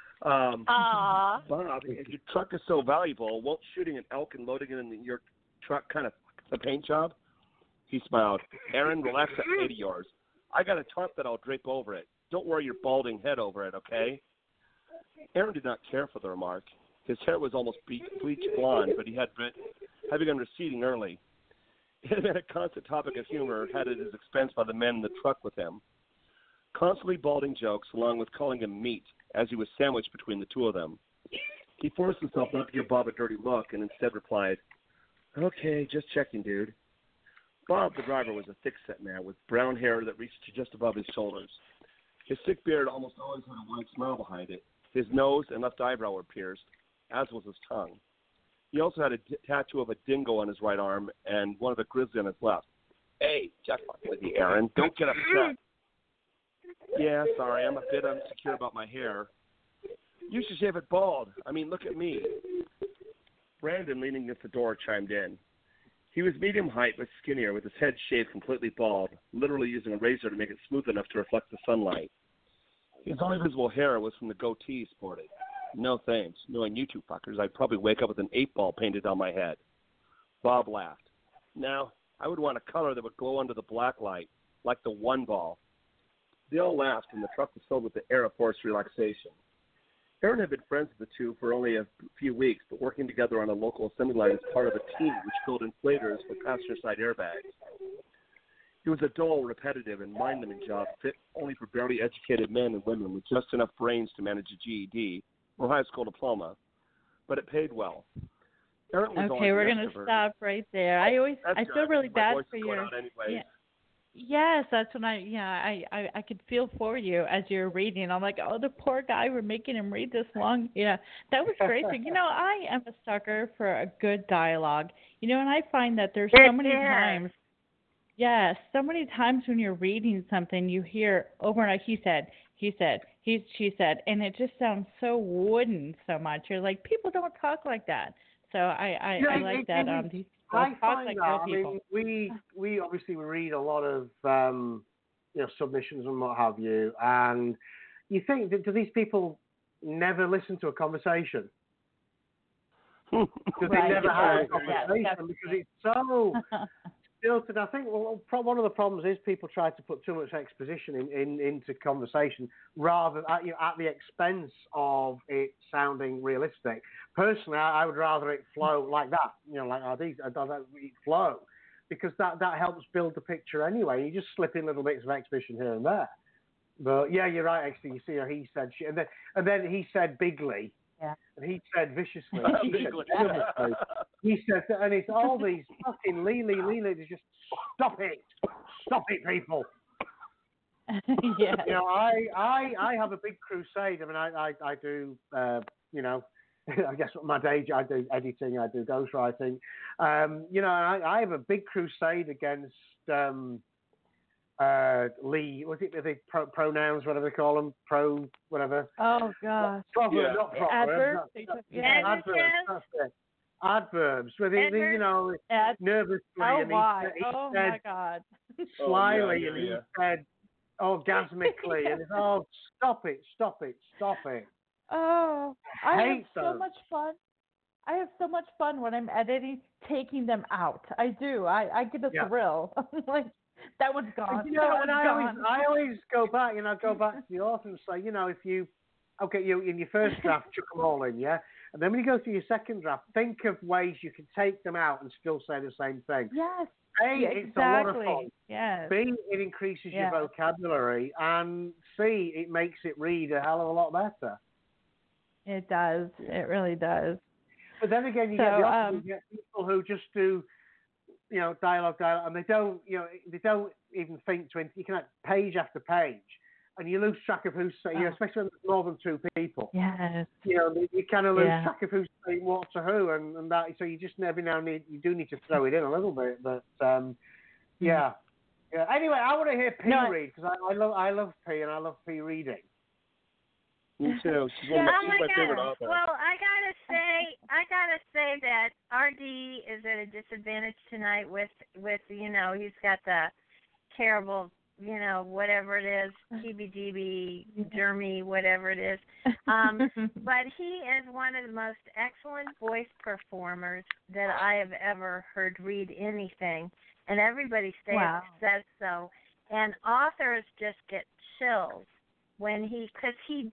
Bob, if your truck is so valuable, won't shooting an elk and loading it in your truck kind of a paint job? He smiled. Aaron, relax that lady of yours. I got a tarp that I'll drape over it. Don't worry your balding head over it, okay? Aaron did not care for the remark. His hair was almost bleach blonde, but he had begun receding early. It had been a constant topic of humor had at his expense by the men in the truck with him. Constantly balding jokes, along with calling him meat, as he was sandwiched between the two of them. He forced himself not to give Bob a dirty look and instead replied, "Okay, just checking, dude." Bob, the driver, was a thick-set man with brown hair that reached to just above his shoulders. His thick beard almost always had a wide smile behind it. His nose and left eyebrow were pierced, as was his tongue. He also had a tattoo of a dingo on his right arm and one of a grizzly on his left. Hey, just fucking with you, Aaron. Don't get upset. Yeah, sorry, I'm a bit insecure about my hair. You should shave it bald. I mean, look at me. Brandon, leaning against the door, chimed in. He was medium height but skinnier, with his head shaved completely bald, literally using a razor to make it smooth enough to reflect the sunlight. His only visible hair was from the goatee he sported. No thanks. Knowing you two fuckers, I'd probably wake up with an 8-ball painted on my head. Bob laughed. Now, I would want a color that would glow under the black light, like the 1-ball. They all laughed, and the truck was filled with the air of forced relaxation. Aaron had been friends with the two for only a few weeks, but working together on a local assembly line as part of a team which filled inflators for passenger-side airbags. It was a dull, repetitive, and mind-numbing job fit only for barely educated men and women with just enough brains to manage a GED or high school diploma, but it paid well. Aaron was okay, we're going to stop right there. I feel really bad for you. Yeah. Yes, that's when I could feel for you as you're reading. I'm like, oh, the poor guy, we're making him read this long. Yeah, that was great. I am a sucker for a good dialogue. And I find that there's so many times. Yes, so many times when you're reading something, you hear over and over, he said, she said, and it just sounds so wooden so much. You're like, people don't talk like that. So I like that. I find that. I mean, we obviously read a lot of submissions and what have you, and you think, do these people never listen to a conversation? Because they never have a conversation because it's so filtered. I think one of the problems is people try to put too much exposition into conversation rather at the expense of it sounding realistic. Personally, I would rather it flow like that. It flow, because that helps build the picture anyway. You just slip in little bits of exposition here and there. But yeah, you're right. Actually, you see how he said shit, and then he said bigly. Yeah. And he said viciously. He said, and it's all these fucking Lily, they just stop it, people. Yeah. I have a big crusade. I mean, I do, I guess my day, I do editing, I do ghostwriting. I have a big crusade against Lee, was it the pronouns, whatever they call them, whatever. Oh gosh. Proverb, not proverb. Adverbs. With nervously. Oh, and he said, my God. Slyly, and he said orgasmically, and it's stop it. Oh, I have so much fun. I have so much fun when I'm editing, taking them out. I do. I get a thrill. Like, that one's gone. I always go back. Go back to the author and say, if you in your first draft, chuck them all in, yeah. And then when you go to your second draft, think of ways you can take them out and still say the same thing. Yes. A, it's a lot of fun. Yes. B, it increases your vocabulary, and C, it makes it read a hell of a lot better. It does. It really does. But then again, you get people who just do, dialogue, and they don't even think you can have page after page, and you lose track of who's saying, especially when there's more than two people. Yes. You kind of lose track of who's saying what to who, and that. So you just every now and then you do need to throw it in a little bit, but yeah. Anyway, I want to hear P read, because I love P and I love P reading. Me too. She's my favorite author. Well, I gotta say that RD is at a disadvantage tonight with he's got the terrible, whatever it is, TBDB, Jeremy, whatever it is. But he is one of the most excellent voice performers that I have ever heard read anything, and everybody says so. And authors just get chills when because he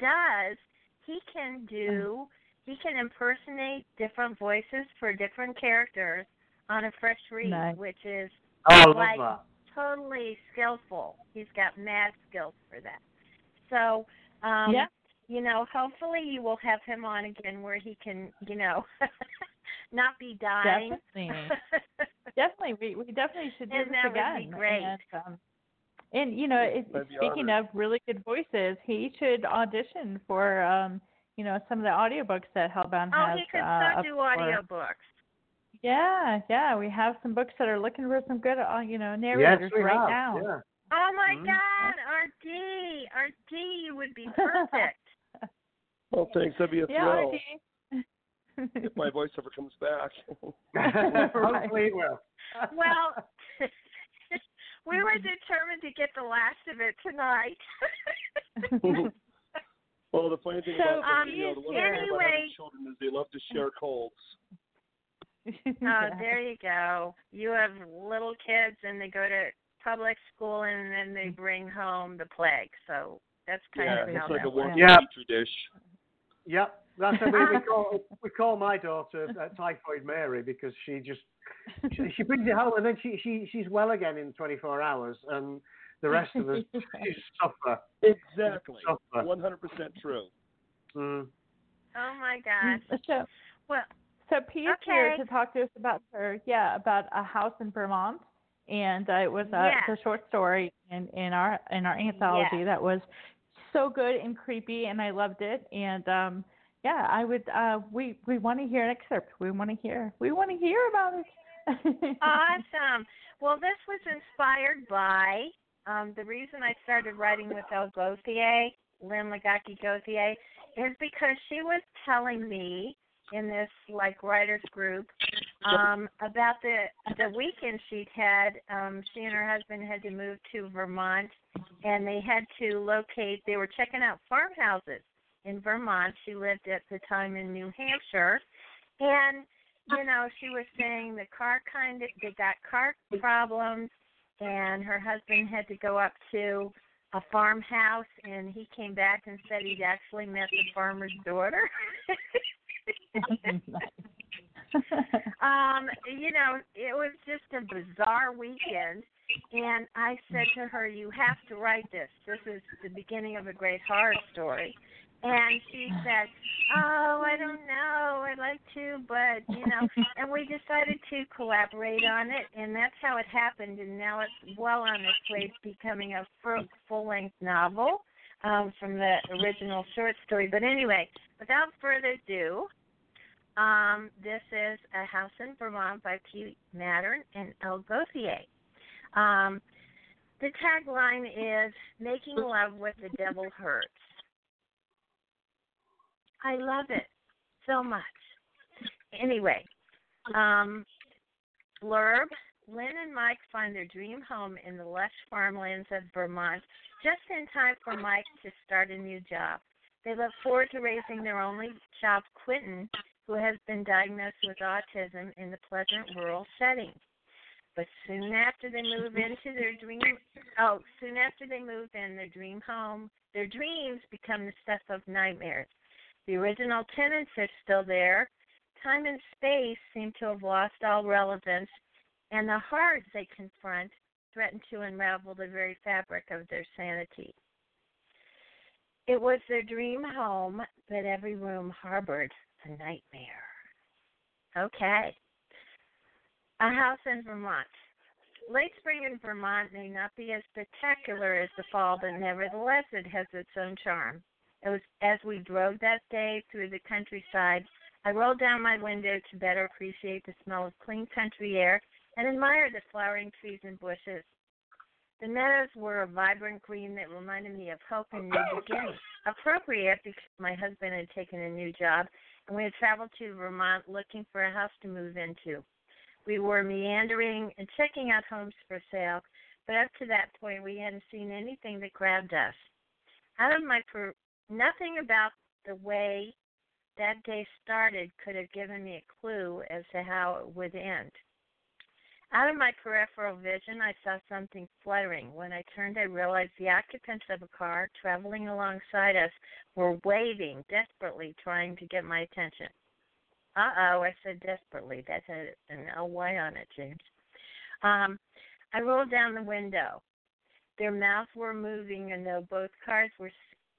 can impersonate different voices for different characters on a fresh read, which is totally skillful. He's got mad skills for that. So, hopefully you will have him on again where he can, not be dying. Definitely. We definitely should do this again. That would be great. And speaking of really good voices, he should audition for, some of the audiobooks that Hellbound has. Oh, he could do audiobooks. Yeah, we have some books that are looking for some good, narrators now. Yeah. Oh my God, RD, you would be perfect. Well, thanks. That'd be a thrill. RD. If my voice ever comes back. Hopefully it will. Well, we were determined to get the last of it tonight. Well, the funny thing about the one thing about having children is they love to share colds. Oh, there you go. You have little kids, and they go to public school, and then they bring home the plague. So that's kind of how it's like that a warm works. petri dish. Yep, that's what we call my daughter Typhoid Mary because she brings it home and then she's well again in 24 hours, and the rest of us suffer. Exactly. 100% true. Oh my gosh. So Pete's here to talk to us about about a house in Vermont, and it was a short story in our anthology that was so good and creepy, and I loved it. And I would we want to hear an excerpt. We want to hear about it. Awesome. Well, this was inspired by the reason I started writing with Elle Gauthier, Lynn Legaki Gauthier, is because she was telling me in this writers group about the weekend she'd had. She and her husband had to move to Vermont, and they had to locate. They were checking out farmhouses in Vermont. She lived at the time in New Hampshire, and she was saying they got car problems, and her husband had to go up to a farmhouse, and he came back and said he'd actually met the farmer's daughter. It was just a bizarre weekend, and I said to her, you have to write this. This is the beginning of a great horror story. And she said, oh, I don't know, I'd like to, but, and we decided to collaborate on it, and that's how it happened, and now it's well on its way to becoming a full-length novel from the original short story. But anyway, without further ado, this is A House in Vermont by Pete Mattern and Elle Gauthier. The tagline is, making love with the devil hurts. I love it so much. Anyway, blurb, Lynn and Mike find their dream home in the lush farmlands of Vermont just in time for Mike to start a new job. They look forward to raising their only child, Quentin, who has been diagnosed with autism in the pleasant rural setting. But soon after they move in, their dream home, their dreams become the stuff of nightmares. The original tenants are still there. Time and space seem to have lost all relevance, and the horrors they confront threaten to unravel the very fabric of their sanity. It was their dream home, but every room harbored a nightmare. Okay. A House in Vermont. Late spring in Vermont may not be as spectacular as the fall, but nevertheless it has its own charm. It was as we drove that day through the countryside, I rolled down my window to better appreciate the smell of clean country air and admire the flowering trees and bushes. The meadows were a vibrant green that reminded me of hope and new beginnings. Appropriate because my husband had taken a new job, and we had traveled to Vermont looking for a house to move into. We were meandering and checking out homes for sale, but up to that point we hadn't seen anything that grabbed us. Nothing about the way that day started could have given me a clue as to how it would end. Out of my peripheral vision, I saw something fluttering. When I turned, I realized the occupants of a car traveling alongside us were waving desperately, trying to get my attention. Uh-oh, I said desperately. That had an L-Y on it, James. I rolled down the window. Their mouths were moving, and though both cars were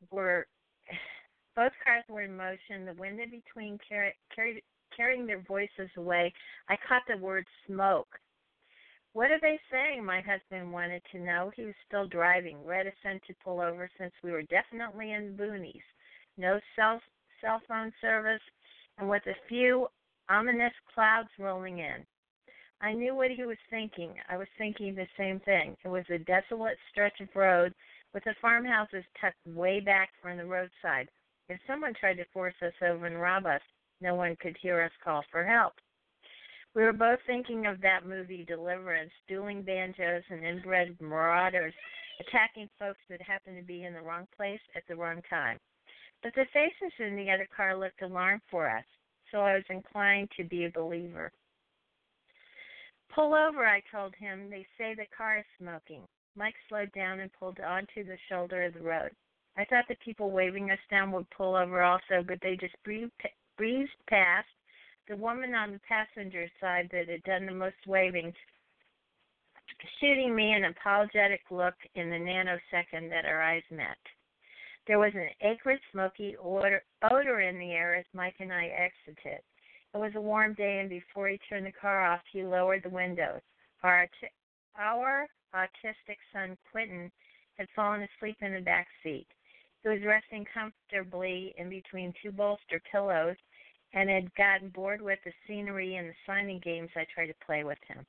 in motion, the wind in between carrying their voices away, I caught the word smoke. What are they saying? My husband wanted to know. He was still driving, reticent to pull over since we were definitely in the boonies. No cell phone service, and with a few ominous clouds rolling in. I knew what he was thinking. I was thinking the same thing. It was a desolate stretch of road with the farmhouses tucked way back from the roadside. If someone tried to force us over and rob us, no one could hear us call for help. We were both thinking of that movie, Deliverance, dueling banjos and inbred marauders attacking folks that happened to be in the wrong place at the wrong time. But the faces in the other car looked alarmed for us, so I was inclined to be a believer. Pull over, I told him. They say the car is smoking. Mike slowed down and pulled onto the shoulder of the road. I thought the people waving us down would pull over also, but they just breezed past. The woman on the passenger side that had done the most waving, shooting me an apologetic look in the nanosecond that our eyes met. There was an acrid, smoky odor in the air as Mike and I exited. It was a warm day, and before he turned the car off, he lowered the windows. Our autistic son, Quentin, had fallen asleep in the back seat. He was resting comfortably in between two bolster pillows and had gotten bored with the scenery and the signing games I tried to play with him.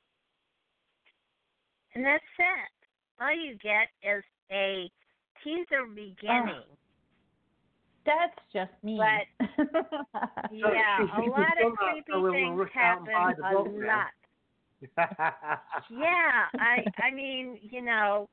And that's it. All you get is a teaser beginning. That's just me. But, yeah, a lot of creepy things happen a lot. Yeah, I mean, you know,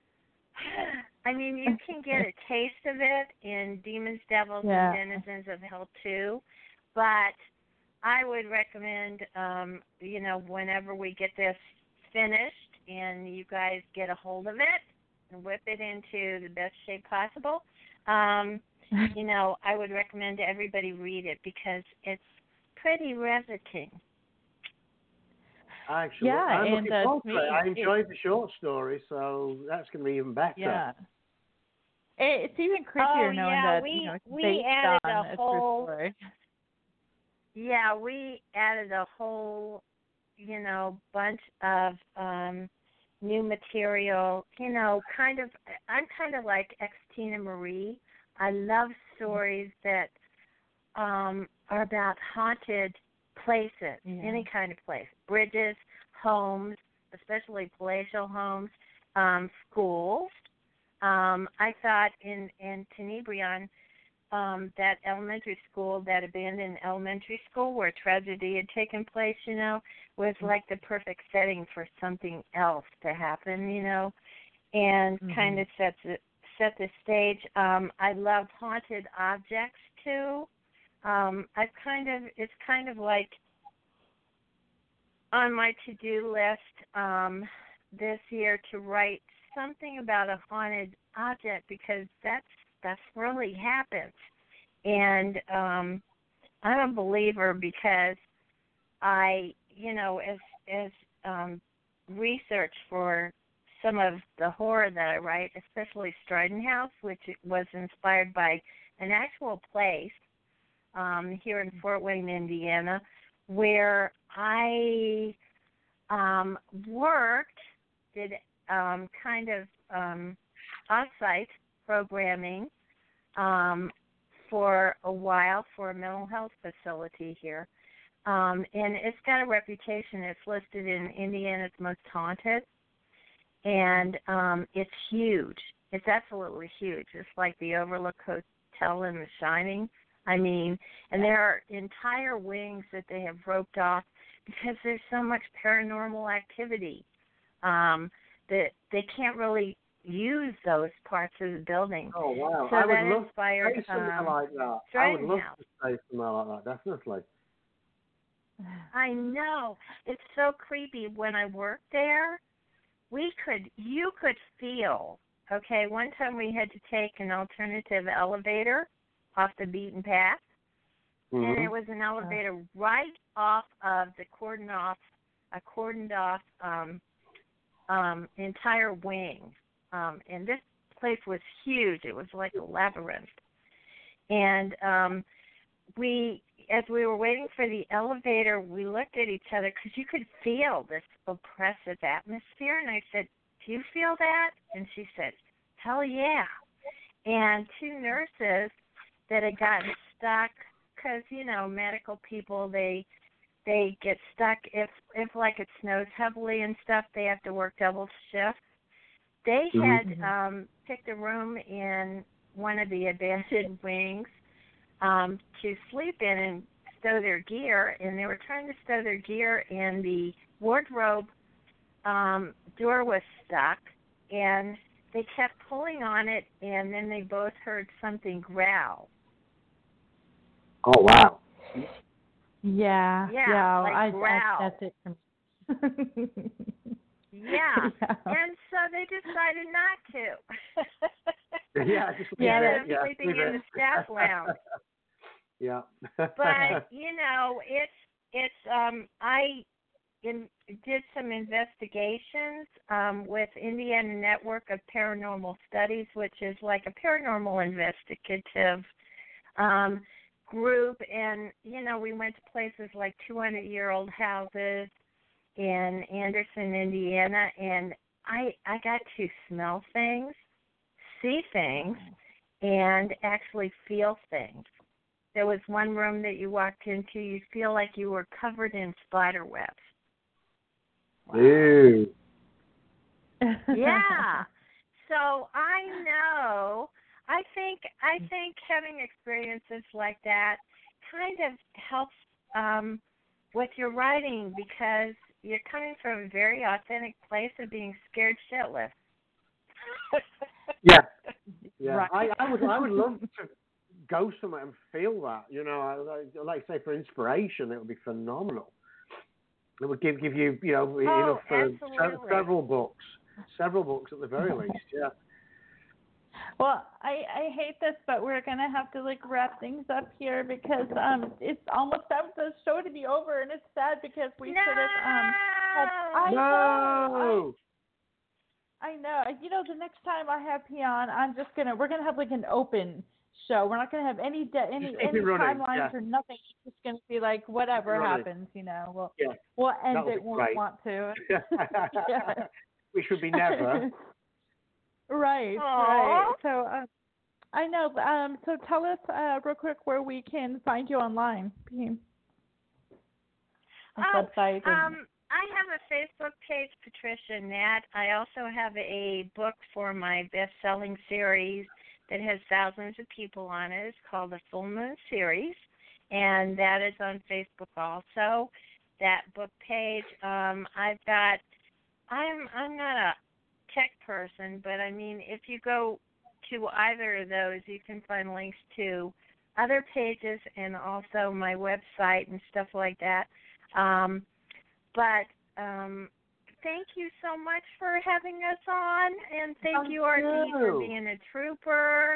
you can get a taste of it in Demons, Devils, and Denizens of Hell 2, but I would recommend, you know, whenever we get this finished and you guys get a hold of it and whip it into the best shape possible, you know, I would recommend everybody read it because it's pretty riveting. Actually, yeah, and I enjoyed the short story, so that's going to be even better. Yeah, it's even creepier knowing that it's based added on a whole. Story. Yeah, we added a whole, you know, bunch of new material. You know, I'm kind of like ex-Tina Marie. I love stories that are about haunted places, any kind of place, bridges, homes, especially palatial homes, schools. I thought in Tenebrion, that elementary school, that abandoned elementary school where tragedy had taken place, you know, was like the perfect setting for something else to happen, you know, and kind of set the stage. I love haunted objects too. It's kind of like on my to-do list this year to write something about a haunted object because that's really happens. And I'm a believer because I, you know, as research for some of the horror that I write, especially Strident House, which was inspired by an actual place here in Fort Wayne, Indiana, where I worked, did kind of off-site programming for a while for a mental health facility here. And it's got a reputation. It's listed in Indiana's Most Haunted. and it's huge. It's absolutely huge. It's like the Overlook Hotel in The Shining. I mean, and there are entire wings that they have roped off because there's so much paranormal activity that they can't really use those parts of the building. Oh, wow. So I would that love inspired to say something like that. I would love to say something like that, definitely. I know. It's so creepy. When I worked there, you could feel, okay, one time we had to take an alternative elevator off the beaten path, and it was an elevator right off of the cordoned off entire wing. And this place was huge. It was like a labyrinth. And as we were waiting for the elevator, we looked at each other because you could feel this oppressive atmosphere. And I said, "Do you feel that?" And she said, "Hell yeah." And two nurses that had gotten stuck, because, medical people, they get stuck if like it snows heavily and stuff, they have to work double shift. They had picked a room in one of the abandoned wings to sleep in and stow their gear, and they were trying to stow their gear, and the wardrobe door was stuck, and they kept pulling on it, and then they both heard something growl. Oh, wow. Yeah, like growl. That's it for me. Yeah, and so they decided not to. Just sleeping in the staff lounge. Yeah. But I did some investigations with Indiana Network of Paranormal Studies, which is like a paranormal investigative group, and we went to places like 200-year-old houses in Anderson, Indiana, and I got to smell things, see things, and actually feel things. There was one room that you walked into, you feel like you were covered in spider webs. Wow. Ew. Yeah. So I know. I think having experiences like that kind of helps with your writing, because you're coming from a very authentic place of being scared shitless. Yeah. Right. I would love to go somewhere and feel that. Like say for inspiration, it would be phenomenal. It would give you enough for several books at the very least. Yeah. Well, I hate this, but we're gonna have to wrap things up here because it's almost time for the show to be over, and it's sad because we should have I know. The next time I have Pion, we're gonna have an open show. We're not gonna have any timelines or nothing. It's just gonna be whatever happens. We'll end it when we want to. We should be never. Right. So I know. So tell us real quick where we can find you online. Website. I have a Facebook page, Patricia Nat. I also have a book for my best-selling series that has thousands of people on it. It's called the Full Moon Series, and that is on Facebook also. That book page. I'm not a tech person, but if you go to either of those, you can find links to other pages and also my website and stuff like that. But thank you so much for having us on, and thank you, Artie, for being a trooper.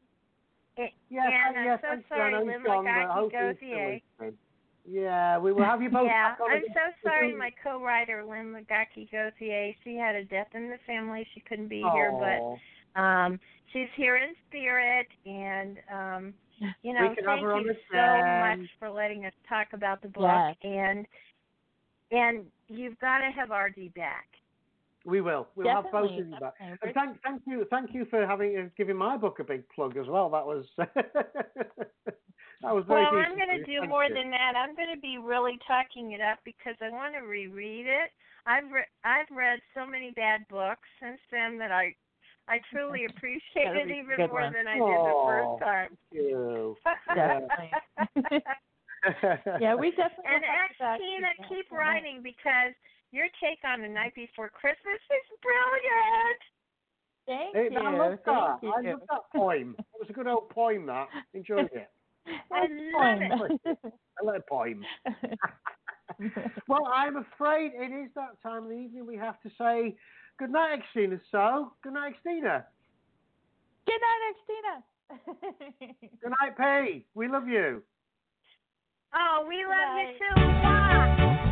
I'm so sorry, Lynn Lagaki-Gauthier. Yeah, we will have you both. Yeah, I'm so sorry, my co-writer, Lynn Lagaki-Gauthier. She had a death in the family. She couldn't be here, but she's here in spirit, and thank you so much for letting us talk about the book. Yes. And you've got to have RD back. We will. We'll have both of you back. Definitely. And thank you for giving my book a big plug as well. That was that was very. Well, I'm going to do more than that. I'm going to be really talking it up because I want to reread it. I've read so many bad books since then that I truly appreciate it even more than I did the first time. Thank you. Definitely. Yeah, we definitely. And ask Tina, keep writing because your take on The Night Before Christmas is brilliant. Thank you. I love that poem. It was a good old poem, that. Enjoyed it. I love it. I love a poem. Well, I'm afraid it is that time of the evening we have to say good night, Xtina. So, good night, Xtina. Good night, Xtina. Good night, P. We love you. Oh, we love you too. Mwah.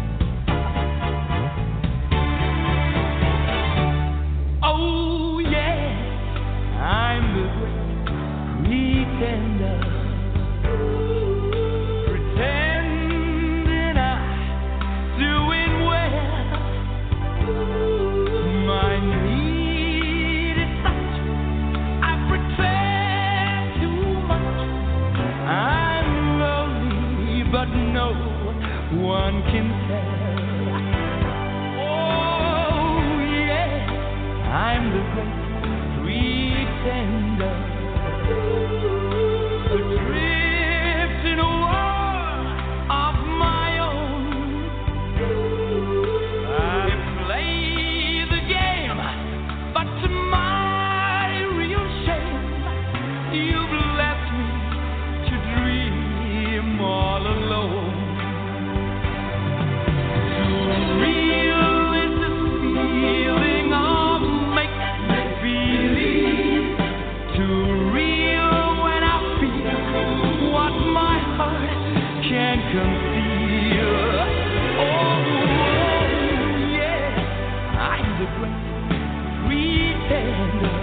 Oh yeah, I'm the great pretender, pretending I'm doing well. My need is such, I pretend too much. I'm lonely, but no one can tell. I'm the great pretender, adrift in a world of my own. I play the game, but to my real shame, you've left me to dream all alone. Too real is the feeling of conceal. Oh, yeah, I'm the great pretender,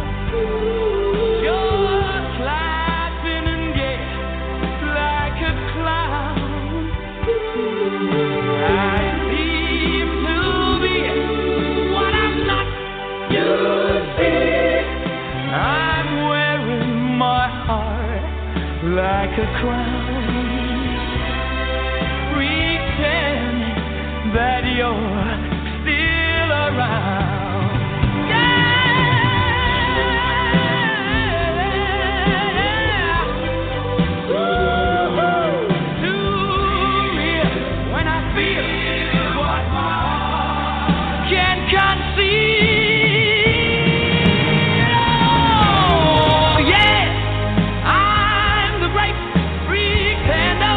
just laughing and gay like a clown. I seem to be what I'm not, you see. I'm wearing my heart like a crown, that you're still around. Too real when I feel what my heart can conceive. Oh, yeah, I'm the great pretender.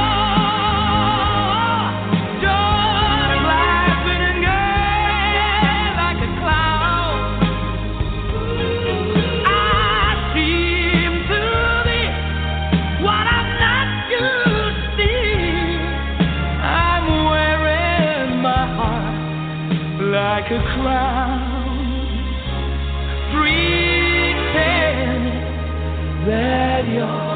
Like a crown, pretend that you're